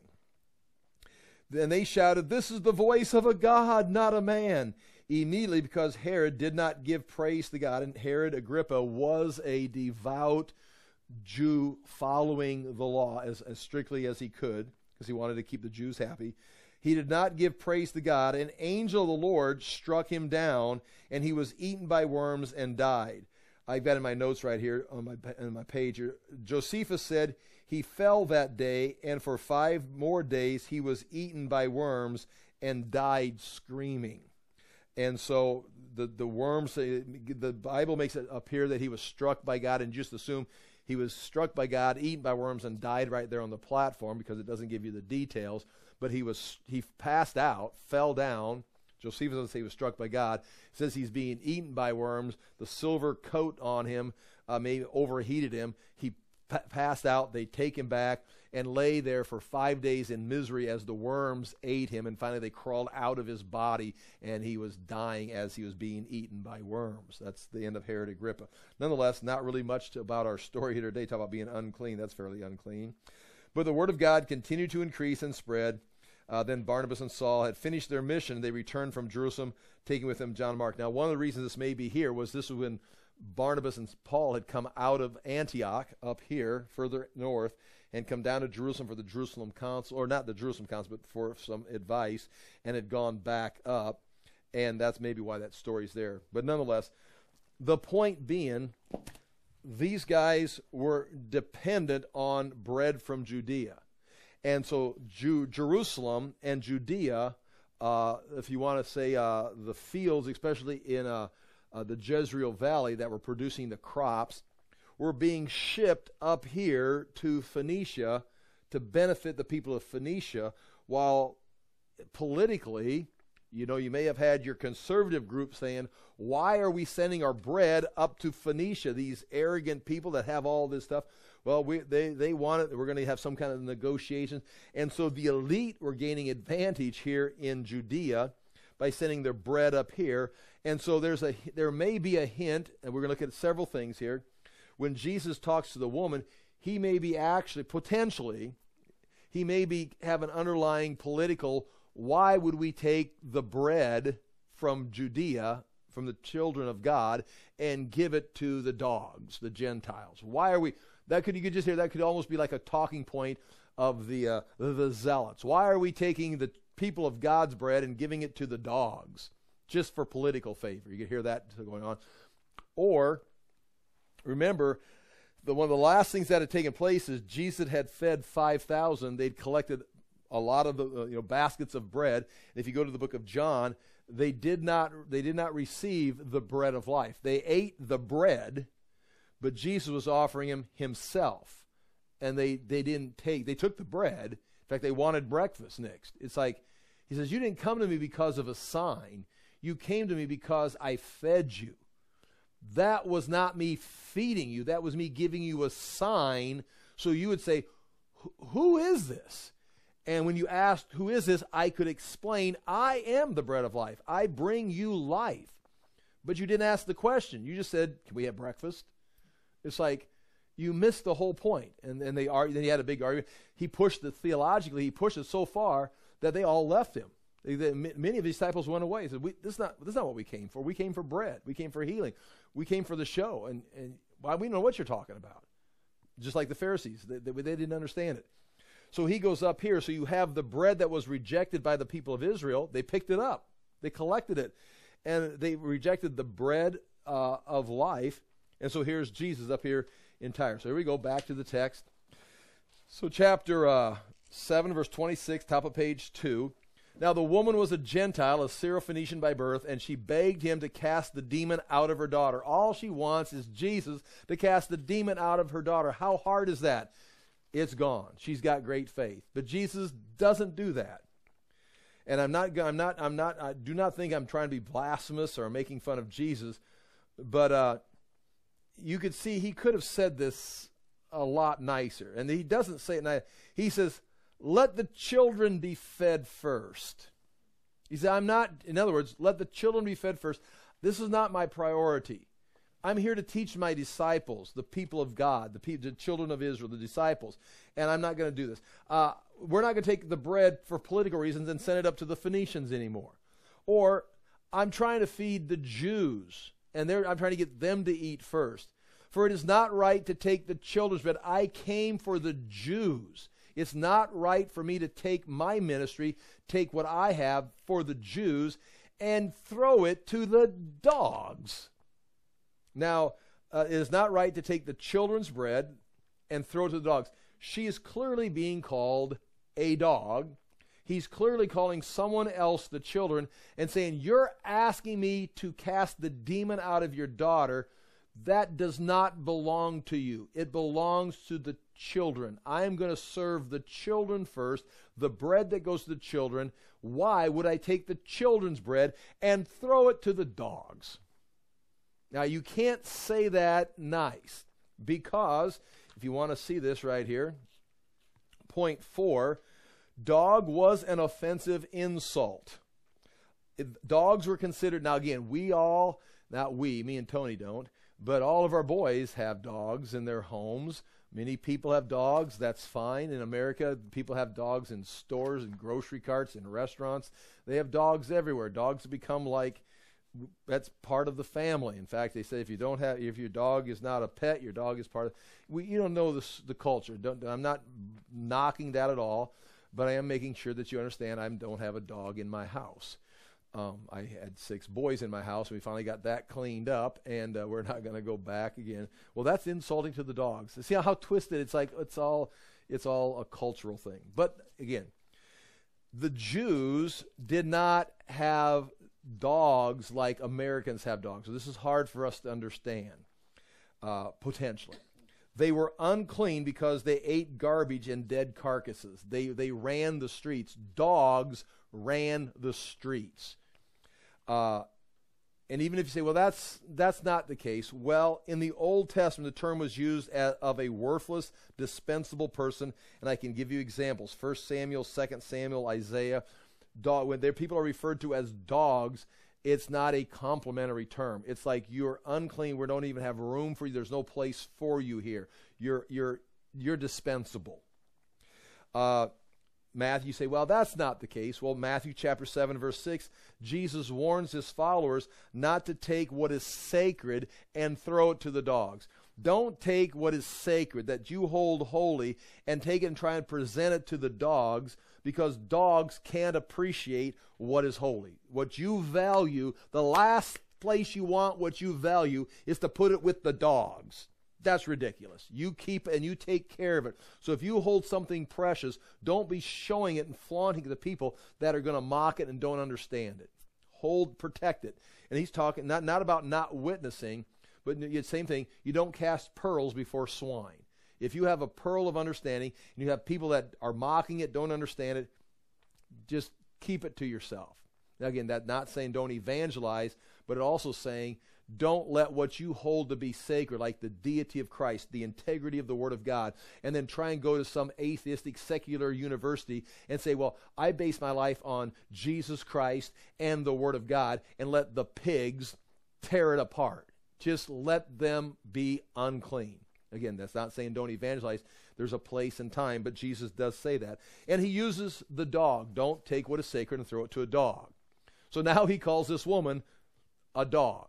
Speaker 1: Then they shouted, "This is the voice of a God, not a man." Immediately, because Herod did not give praise to God, and Herod Agrippa was a devout Jew following the law as, as strictly as he could, because he wanted to keep the Jews happy. He did not give praise to God. An angel of the Lord struck him down, and he was eaten by worms and died. I've got in my notes right here on my, on my page here. Josephus said he fell that day, and for five more days he was eaten by worms and died screaming. And so the, the worms, the Bible makes it appear that he was struck by God, and just assume he was struck by God, eaten by worms, and died right there on the platform, because it doesn't give you the details. But he was he passed out, fell down. Josephus doesn't say he was struck by God. It says he's being eaten by worms. The silver coat on him uh, maybe overheated him. He pa- passed out. They take him back and lay there for five days in misery as the worms ate him. And finally they crawled out of his body, and he was dying as he was being eaten by worms. That's the end of Herod Agrippa. Nonetheless, not really much to, about our story here today. Talk about being unclean. That's fairly unclean. But the word of God continued to increase and spread. Uh, then Barnabas and Saul had finished their mission. They returned from Jerusalem, taking with them John Mark. Now, one of the reasons this may be here was this was when Barnabas and Paul had come out of Antioch up here, further north, and come down to Jerusalem for the Jerusalem Council, or not the Jerusalem Council, but for some advice, and had gone back up. And that's maybe why that story's there. But nonetheless, the point being, these guys were dependent on bread from Judea. And so Ju- Jerusalem and Judea, uh, if you want to say uh, the fields, especially in uh, uh, the Jezreel Valley that were producing the crops, were being shipped up here to Phoenicia to benefit the people of Phoenicia, while politically, you know, you may have had your conservative group saying, why are we sending our bread up to Phoenicia, these arrogant people that have all this stuff? Well, we, they, they want it. We're going to have some kind of negotiations. And so the elite were gaining advantage here in Judea by sending their bread up here. And so there's a there may be a hint, and we're going to look at several things here. When Jesus talks to the woman, he may be actually, potentially, he may be have an underlying political, why would we take the bread from Judea, from the children of God, and give it to the dogs, the Gentiles? Why are we, that could, you could just hear, that could almost be like a talking point of the, uh, the, the zealots. Why are we taking the people of God's bread and giving it to the dogs? Just for political favor. You could hear that going on. Or, remember, the, one of the last things that had taken place is Jesus had fed five thousand. They'd collected a lot of the uh, you know baskets of bread. And if you go to the book of John, they did not they did not receive the bread of life. They ate the bread, but Jesus was offering him himself, and they they didn't take. They took the bread. In fact, they wanted breakfast next. It's like he says, "You didn't come to me because of a sign. You came to me because I fed you." That was not me feeding you. That was me giving you a sign so you would say, who is this? And when you asked, who is this, I could explain, I am the bread of life. I bring you life. But you didn't ask the question. You just said, can we have breakfast? It's like you missed the whole point. And, and they argued, then he had a big argument. He pushed it theologically. He pushed it so far that they all left him. They, they, many of the disciples went away. He said, we, this, is not, this is not what we came for. We came for bread. We came for healing. We came for the show. And, and well, we know what you're talking about. Just like the Pharisees. They, they, they didn't understand it. So he goes up here. So you have the bread that was rejected by the people of Israel. They picked it up. They collected it. And they rejected the bread uh, of life. And so here's Jesus up here in Tyre. So here we go back to the text. So chapter uh, seven, verse twenty-six, top of page two. Now the woman was a Gentile, a Syrophoenician by birth, and she begged him to cast the demon out of her daughter. All she wants is Jesus to cast the demon out of her daughter. How hard is that? It's gone. She's got great faith. But Jesus doesn't do that. And I'm not, I'm not, I'm not, I do not think I'm trying to be blasphemous or making fun of Jesus, but uh, you could see he could have said this a lot nicer. And he doesn't say it nice. He says, let the children be fed first. He said, I'm not, in other words, let the children be fed first. This is not my priority. I'm here to teach my disciples, the people of God, the, pe- the children of Israel, the disciples, and I'm not going to do this. Uh, we're not going to take the bread for political reasons and send it up to the Phoenicians anymore. Or I'm trying to feed the Jews, and I'm trying to get them to eat first. For it is not right to take the children's bread. I came for the Jews. It's not right for me to take my ministry, take what I have for the Jews, and throw it to the dogs. Now, uh, it is not right to take the children's bread and throw it to the dogs. She is clearly being called a dog. He's clearly calling someone else the children and saying, you're asking me to cast the demon out of your daughter. That does not belong to you. It belongs to the children. I am going to serve the children first, the bread that goes to the children. Why would I take the children's bread and throw it to the dogs? Now, you can't say that nice, because if you want to see this right here, point four, dog was an offensive insult. It, dogs were considered, now again, we all, not we, me and Tony don't, but all of our boys have dogs in their homes. Many people have dogs. That's fine. In America, people have dogs in stores and grocery carts and restaurants. They have dogs everywhere. Dogs have become like, that's part of the family. In fact, they say if you don't have, if your dog is not a pet, your dog is part of, we, you don't know this, the culture. Don't, I'm not knocking that at all, but I am making sure that you understand I don't have a dog in my house. Um, I had six boys in my house. We finally got that cleaned up, and uh, we're not going to go back again. Well, that's insulting to the dogs. See how, how twisted it's like. It's all, it's all a cultural thing. But again, the Jews did not have dogs like Americans have dogs. So this is hard for us to understand, uh, potentially. They were unclean because they ate garbage and dead carcasses. They they ran the streets. Dogs ran the streets. Uh, and even if you say, well, that's that's not the case. Well, in the Old Testament, the term was used as, of a worthless, dispensable person. And I can give you examples. First Samuel, Second Samuel, Isaiah. Dog, when people are referred to as dogs, it's not a complimentary term. It's like you're unclean. We don't even have room for you. There's no place for you here. You're you're you're dispensable. Uh, Matthew, say, well, that's not the case. Well, Matthew chapter seven, verse six, Jesus warns his followers not to take what is sacred and throw it to the dogs. Don't take what is sacred, that you hold holy, and take it and try and present it to the dogs, because dogs can't appreciate what is holy. What you value, the last place you want what you value is to put it with the dogs. That's ridiculous. You keep and you take care of it. So if you hold something precious, don't be showing it and flaunting it to people that are going to mock it and don't understand it. Hold, protect it. And he's talking not, not about not witnessing, but the same thing, you don't cast pearls before swine. If you have a pearl of understanding and you have people that are mocking it, don't understand it, just keep it to yourself. Now again, that's not saying don't evangelize, but it also saying don't let what you hold to be sacred, like the deity of Christ, the integrity of the Word of God, and then try and go to some atheistic secular university and say, well, I base my life on Jesus Christ and the Word of God, and let the pigs tear it apart. Just let them be unclean. Again, that's not saying don't evangelize. There's a place and time, but Jesus does say that. And he uses the dog. Don't take what is sacred and throw it to a dog. So now he calls this woman a dog.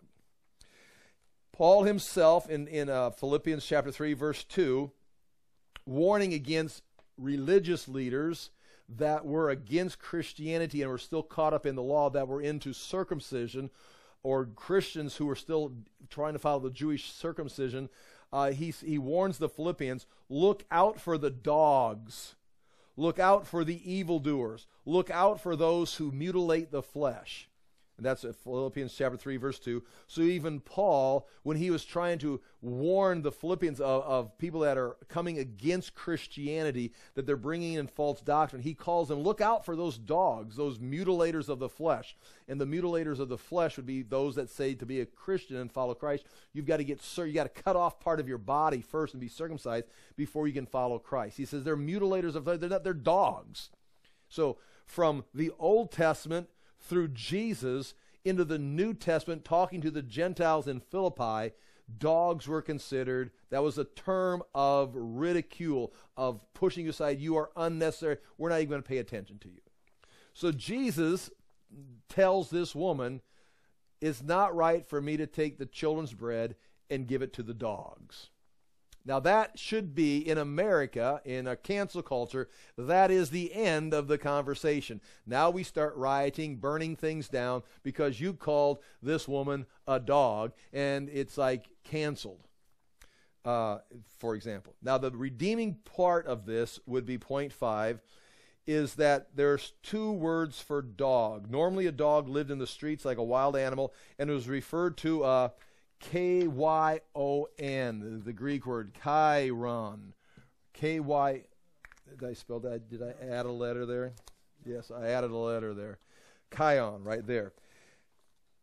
Speaker 1: Paul himself in, in uh, Philippians chapter three, verse two, warning against religious leaders that were against Christianity and were still caught up in the law, that were into circumcision, or Christians who were still trying to follow the Jewish circumcision. Uh, he, he warns the Philippians, look out for the dogs. Look out for the evildoers. Look out for those who mutilate the flesh. And that's Philippians chapter three, verse two. So even Paul, when he was trying to warn the Philippians of, of people that are coming against Christianity, that they're bringing in false doctrine, he calls them, look out for those dogs, those mutilators of the flesh. And the mutilators of the flesh would be those that say to be a Christian and follow Christ, you've got to get, you got to cut off part of your body first and be circumcised before you can follow Christ. He says they're mutilators of, they're not, they're dogs. So from the Old Testament through Jesus into the New Testament, talking to the Gentiles in Philippi, dogs were considered, that was a term of ridicule, of pushing you aside. You are unnecessary. We're not even going to pay attention to you. So Jesus tells this woman, it's not right for me to take the children's bread and give it to the dogs. Now that should be, in America, in a cancel culture, that is the end of the conversation. Now we start rioting, burning things down because you called this woman a dog, and it's like canceled, uh, for example. Now the redeeming part of this would be point five, is that there's two words for dog. Normally a dog lived in the streets like a wild animal, and it was referred to uh, K Y O N, the Greek word, kairon. K Y, did I spell that? Did I add a letter there? Yes, I added a letter there. Kion, right there.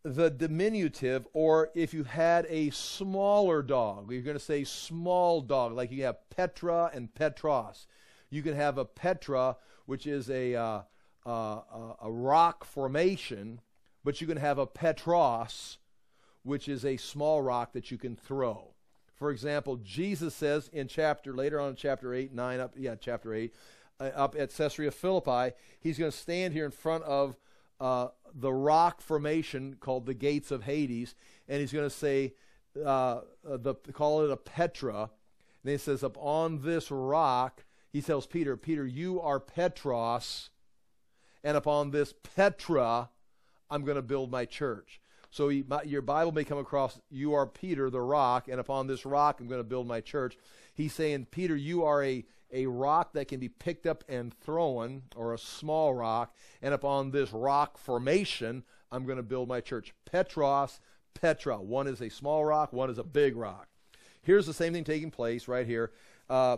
Speaker 1: the diminutive, or if you had a smaller dog, you're going to say small dog, like you have Petra and Petros. You can have a Petra, which is a, uh, uh, a rock formation, but you can have a Petros, which is a small rock that you can throw. For example, Jesus says in chapter, later on in chapter eight, nine, up, yeah, chapter eight, uh, up at Caesarea Philippi, he's going to stand here in front of uh, the rock formation called the Gates of Hades, and he's going to say, uh, the call it a Petra. And then he says, upon this rock, he tells Peter, Peter, you are Petros, and upon this Petra, I'm going to build my church. So he, my, your Bible may come across, you are Peter, the rock, and upon this rock I'm going to build my church. He's saying, Peter, you are a, a rock that can be picked up and thrown, or a small rock, and upon this rock formation I'm going to build my church. Petros, Petra. One is a small rock, one is a big rock. Here's the same thing taking place right here. Uh,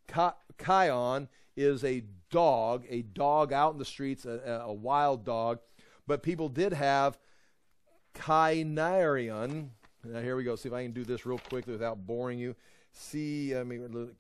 Speaker 1: Kion is a dog, a dog out in the streets, a, a wild dog, but people did have Kainarion. Now here we go. See if I can do this real quickly without boring you. See, I mean,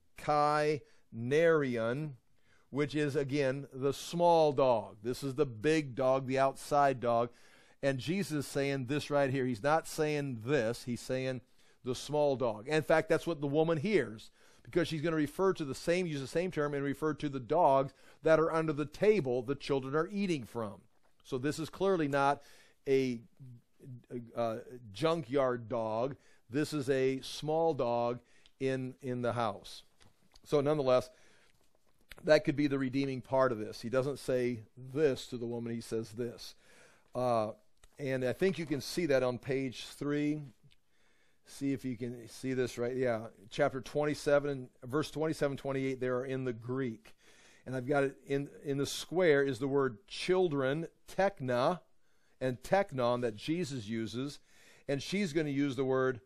Speaker 1: Kainarion, which is again the small dog. This is the big dog, the outside dog. And Jesus is saying this right here. He's not saying this. He's saying the small dog. And in fact, that's what the woman hears, because she's going to refer to the same, use the same term, and refer to the dogs that are under the table the children are eating from. So this is clearly not a Uh, junkyard dog. This is a small dog in in the house. So nonetheless, that could be the redeeming part of this. He doesn't say this to the woman, he says this. Uh, and I think you can see that on page three. See if you can see this right. Yeah, chapter twenty-seven, verse twenty-seven, twenty-eight, they are in the Greek. And I've got it in, in the square is the word children, tekna, and teknon that Jesus uses, and she's going to use the word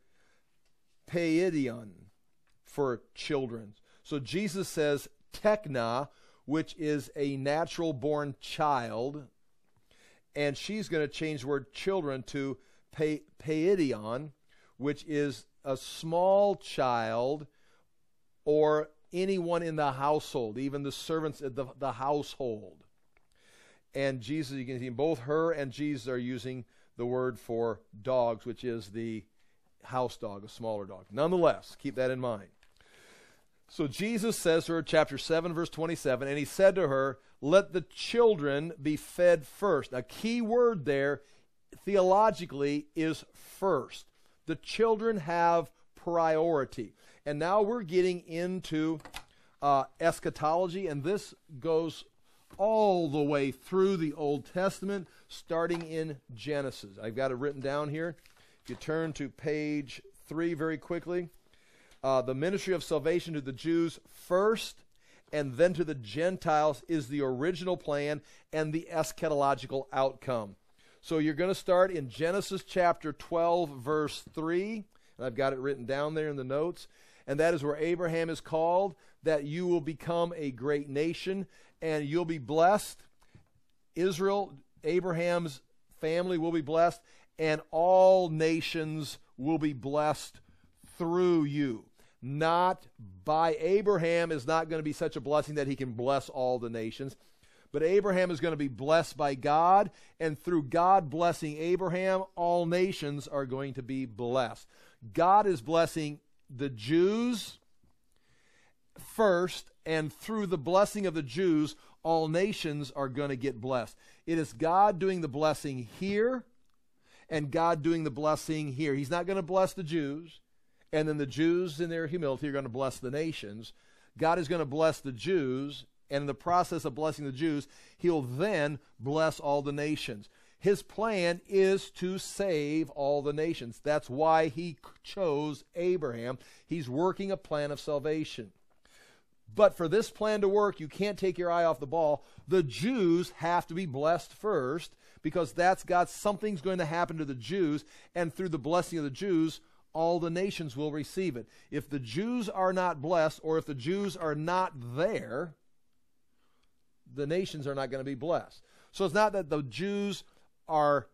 Speaker 1: paidion for children. So Jesus says tekna, which is a natural-born child, and she's going to change the word children to paidion, which is a small child or anyone in the household, even the servants of the, the household. And Jesus, you can see both her and Jesus are using the word for dogs, which is the house dog, a smaller dog. Nonetheless, keep that in mind. So Jesus says to her, chapter seven, verse twenty-seven, and he said to her, let the children be fed first. A key word there, theologically, is first. The children have priority. And now we're getting into uh, eschatology, and this goes all the way through the Old Testament, starting in Genesis. I've got it written down here. If you turn to page three very quickly, uh, the ministry of salvation to the Jews first, and then to the Gentiles is the original plan and the eschatological outcome. So you're going to start in Genesis chapter twelve, verse three, and I've got it written down there in the notes, and that is where Abraham is called, that you will become a great nation, and you'll be blessed. Israel, Abraham's family will be blessed, and all nations will be blessed through you. Not by Abraham is not going to be such a blessing that he can bless all the nations, but Abraham is going to be blessed by God, and through God blessing Abraham, all nations are going to be blessed. God is blessing the Jews first, and through the blessing of the Jews, all nations are going to get blessed. It is God doing the blessing here, and God doing the blessing here. He's not going to bless the Jews, and then the Jews in their humility are going to bless the nations. God is going to bless the Jews, and in the process of blessing the Jews, he'll then bless all the nations. His plan is to save all the nations. That's why he chose Abraham. He's working a plan of salvation. But for this plan to work, you can't take your eye off the ball. The Jews have to be blessed first, because that's God. Something's going to happen to the Jews, and through the blessing of the Jews, all the nations will receive it. If the Jews are not blessed, or if the Jews are not there, the nations are not going to be blessed. So it's not that the Jews are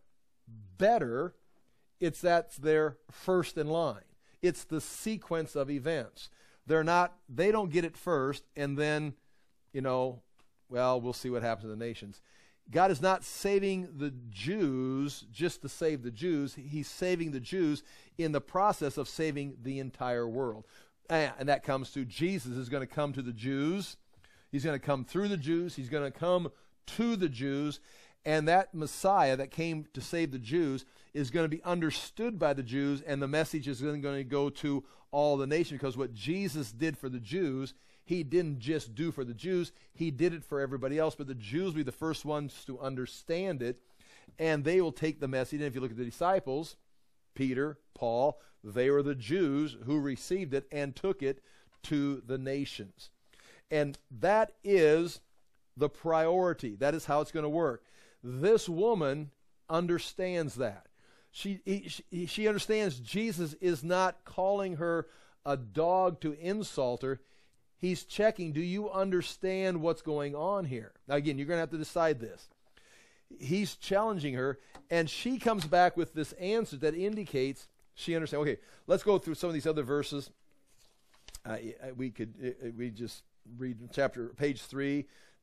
Speaker 1: better. It's that's their first in line. It's the sequence of events. They're not, they don't get it first and then, you know, well, we'll see what happens to the nations. God is not saving the Jews just to save the Jews. He's saving the Jews in the process of saving the entire world. And that comes to Jesus is going to come to the Jews. He's going to come through the Jews. He's going to come to the Jews. And that Messiah that came to save the Jews is going to be understood by the Jews, and the message is going to go to all the nations, because what Jesus did for the Jews, he didn't just do for the Jews, he did it for everybody else, but the Jews will be the first ones to understand it, and they will take the message. And if you look at the disciples, Peter, Paul, they were the Jews who received it and took it to the nations. And that is the priority. That is how it's going to work. This woman understands that. She, he, she understands Jesus is not calling her a dog to insult her. He's checking, do you understand what's going on here? Now, again, you're going to have to decide this. He's challenging her, and she comes back with this answer that indicates she understands. Okay, let's go through some of these other verses. Uh, we could uh, we just read chapter, page three,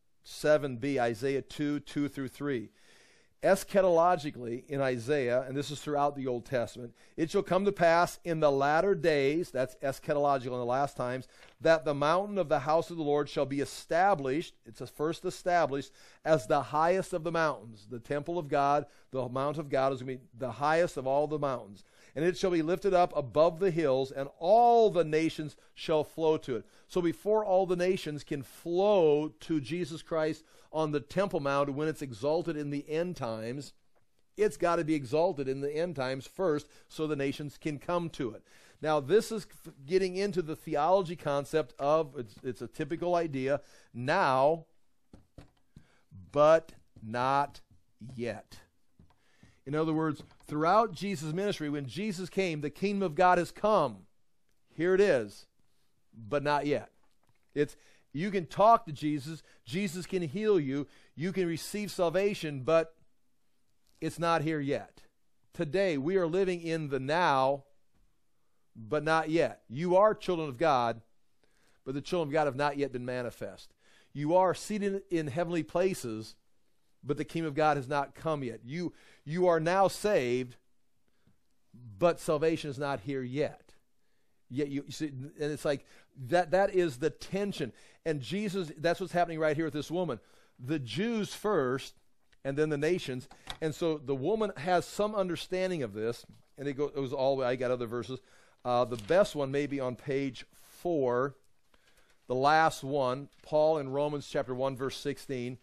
Speaker 1: seven b, Isaiah two, two through three. Eschatologically in Isaiah, and this is throughout the Old Testament, it shall come to pass in the latter days, that's eschatological in the last times, that the mountain of the house of the Lord shall be established, it's first established, as the highest of the mountains. The temple of God, the mount of God is going to be the highest of all the mountains. And it shall be lifted up above the hills, and all the nations shall flow to it. So before all the nations can flow to Jesus Christ on the Temple Mount, when it's exalted in the end times, it's got to be exalted in the end times first so the nations can come to it. Now, this is getting into the theology concept of, it's, it's a typical idea, now, but not yet. In other words, throughout Jesus' ministry, when Jesus came, the kingdom of God has come. Here it is, but not yet. It's you can talk to Jesus, Jesus can heal you, you can receive salvation, but it's not here yet. Today, we are living in the now, but not yet. You are children of God, but the children of God have not yet been manifest. You are seated in heavenly places, but the kingdom of God has not come yet. You, you are now saved, but salvation is not here yet. Yet you, you see, and it's like that. That is the tension. And Jesus, that's what's happening right here with this woman. The Jews first, and then the nations. And so the woman has some understanding of this. And it goes, it goes all the way. I got other verses. Uh, the best one may be on page four, the last one. Paul in Romans chapter one, verse sixteen.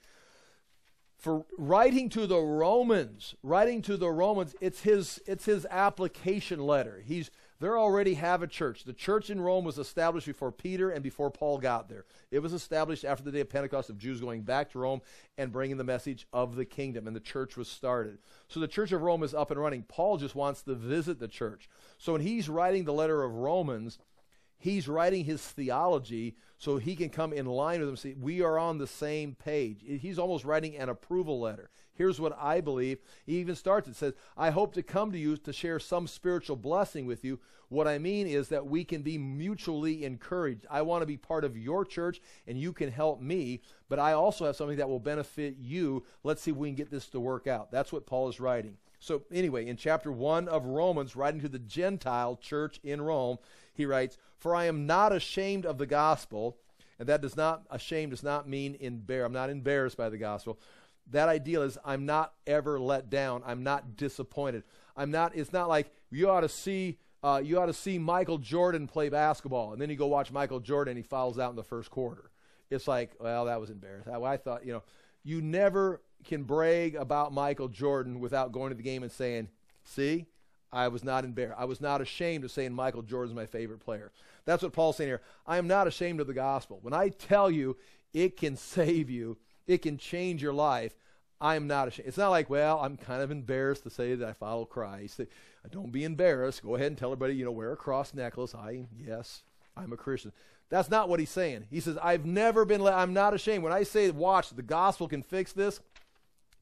Speaker 1: For writing to the Romans, writing to the Romans, it's his it's his application letter. He's they already have a church. The church in Rome was established before Peter and before Paul got there. It was established after the day of Pentecost of Jews going back to Rome and bringing the message of the kingdom, and the church was started. So the church of Rome is up and running. Paul just wants to visit the church. So when he's writing the letter of Romans, he's writing his theology so he can come in line with them and say, we are on the same page. He's almost writing an approval letter. Here's what I believe. He even starts, it says, I hope to come to you to share some spiritual blessing with you. What I mean is that we can be mutually encouraged. I want to be part of your church, and you can help me, but I also have something that will benefit you. Let's see if we can get this to work out. That's what Paul is writing. So anyway, in chapter one of Romans, writing to the Gentile church in Rome, he writes, for I am not ashamed of the gospel, and that does not, ashamed does not mean embarrassed. I'm not embarrassed by the gospel. That idea is I'm not ever let down. I'm not disappointed. I'm not, it's not like you ought to see, uh, you ought to see Michael Jordan play basketball, and then you go watch Michael Jordan and he fouls out in the first quarter. It's like, well, that was embarrassing. I, I thought, you know, you never can brag about Michael Jordan without going to the game and saying, see, I was not embarrassed. I was not ashamed of saying Michael Jordan's my favorite player. That's what Paul's saying here. I am not ashamed of the gospel. When I tell you it can save you, it can change your life, I am not ashamed. It's not like, well, I'm kind of embarrassed to say that I follow Christ. Don't be embarrassed. Go ahead and tell everybody, you know, wear a cross necklace. I, yes, I'm a Christian. That's not what he's saying. He says, I've never been, let, I'm not ashamed. When I say, watch, the gospel can fix this,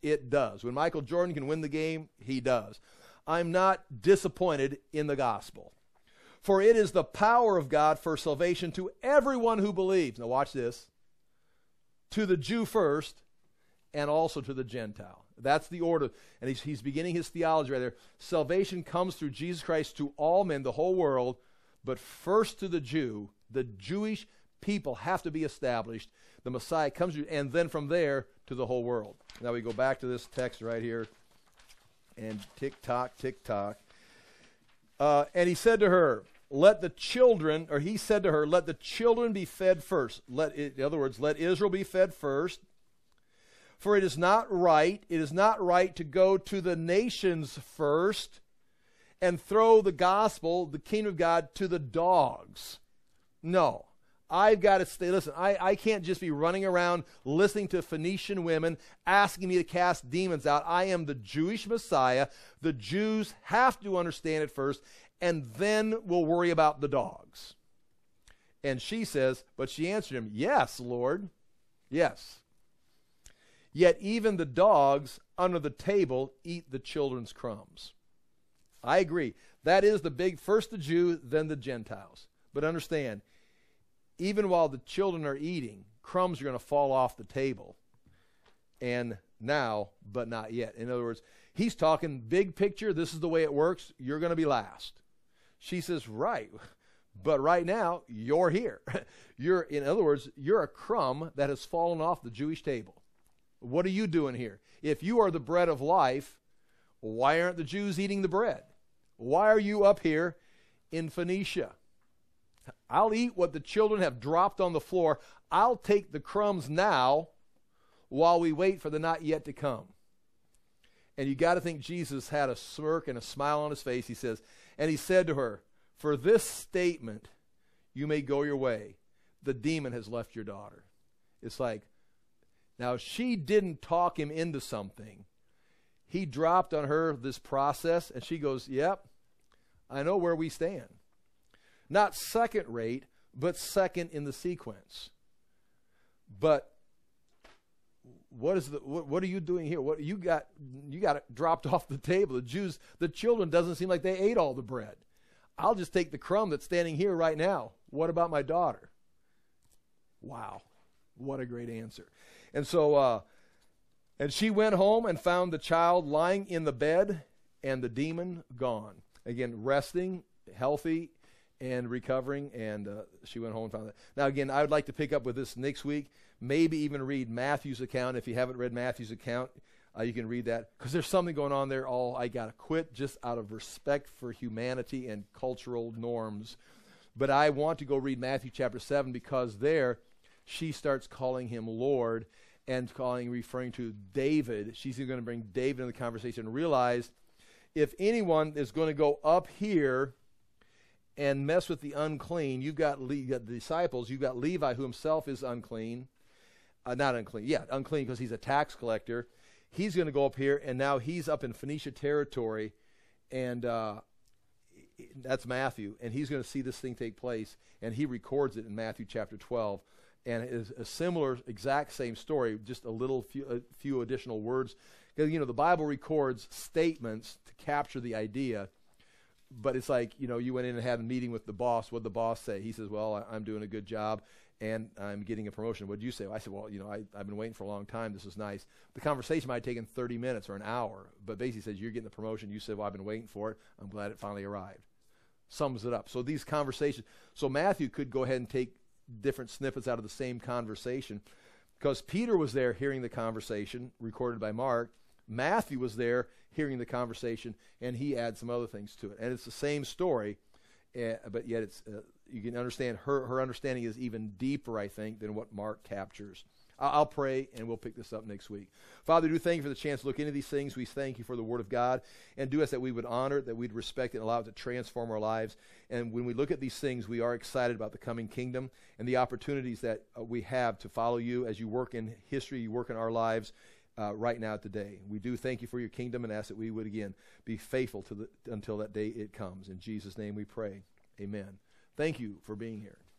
Speaker 1: it does. When Michael Jordan can win the game, he does. I'm not disappointed in the gospel. For it is the power of God for salvation to everyone who believes. Now watch this. To the Jew first, and also to the Gentile. That's the order. And he's, he's beginning his theology right there. Salvation comes through Jesus Christ to all men, the whole world, but first to the Jew. The Jewish people have to be established. The Messiah comes through, and then from there to the whole world. Now we go back to this text right here, and tick-tock, tick-tock. Uh, and he said to her, let the children, or he said to her, let the children be fed first. Let, in other words, let Israel be fed first. For it is not right, it is not right to go to the nations first and throw the gospel, the kingdom of God, to the dogs. No. I've got to stay, listen, I, I can't just be running around listening to Phoenician women asking me to cast demons out. I am the Jewish Messiah. The Jews have to understand it first, and then we'll worry about the dogs. And she says, but she answered him, yes, Lord, yes. Yet even the dogs under the table eat the children's crumbs. I agree. That is the big, first the Jew, then the Gentiles. But understand, even while the children are eating, crumbs are going to fall off the table. And now, but not yet. In other words, he's talking big picture. This is the way it works. You're going to be last. She says, right. But right now, you're here. You're, in other words, you're a crumb that has fallen off the Jewish table. What are you doing here? If you are the bread of life, why aren't the Jews eating the bread? Why are you up here in Phoenicia? I'll eat what the children have dropped on the floor. I'll take the crumbs now while we wait for the not yet to come. And you got to think Jesus had a smirk and a smile on his face. He says, and he said to her, for this statement, you may go your way. The demon has left your daughter. It's like, now she didn't talk him into something. He dropped on her this process, and she goes, yep, I know where we stand. Not second rate, but second in the sequence. But what is the what, what are you doing here? What you got you got it dropped off the table. The Jews, the children doesn't seem like they ate all the bread. I'll just take the crumb that's standing here right now. What about my daughter? Wow. What a great answer. And so uh and she went home and found the child lying in the bed and the demon gone. Again, resting, healthy, and recovering, and uh, she went home and found that. Now, again, I would like to pick up with this next week, maybe even read Matthew's account. If you haven't read Matthew's account, uh, you can read that, because there's something going on there. Oh, I got to quit just out of respect for humanity and cultural norms. But I want to go read Matthew chapter seven, because there she starts calling him Lord and calling, referring to David. She's going to bring David in the conversation and realize if anyone is going to go up here and mess with the unclean, you've got, Le- you got the disciples, you've got Levi, who himself is unclean. Uh, not unclean, yeah, unclean because he's a tax collector. He's going to go up here, and now he's up in Phoenicia territory, and uh, that's Matthew, and he's going to see this thing take place, and he records it in Matthew chapter twelve, and it is a similar, exact same story, just a little few, a few additional words. Because, you know, the Bible records statements to capture the idea, but it's like, you know, you went in and had a meeting with the boss. What did the boss say? He says, well, I, I'm doing a good job, and I'm getting a promotion. What did you say? Well, I said, well, you know, I, I've been waiting for a long time. This is nice. The conversation might have taken thirty minutes or an hour, but basically says, you're getting the promotion. You said, well, I've been waiting for it. I'm glad it finally arrived. Sums it up. So these conversations, so Matthew could go ahead and take different snippets out of the same conversation, because Peter was there hearing the conversation recorded by Mark. Matthew was there hearing the conversation, and he adds some other things to it. And it's the same story, uh, but yet it's uh, you can understand her, her understanding is even deeper, I think, than what Mark captures. I'll, I'll pray, and we'll pick this up next week. Father, do thank you for the chance to look into these things. We thank you for the Word of God, and do us that we would honor it, that we'd respect it, and allow it to transform our lives. And when we look at these things, we are excited about the coming kingdom and the opportunities that uh, we have to follow you as you work in history, you work in our lives, Uh, right now today. We do thank you for your kingdom and ask that we would again be faithful to the until that day it comes. In Jesus' name we pray. Amen. Thank you for being here.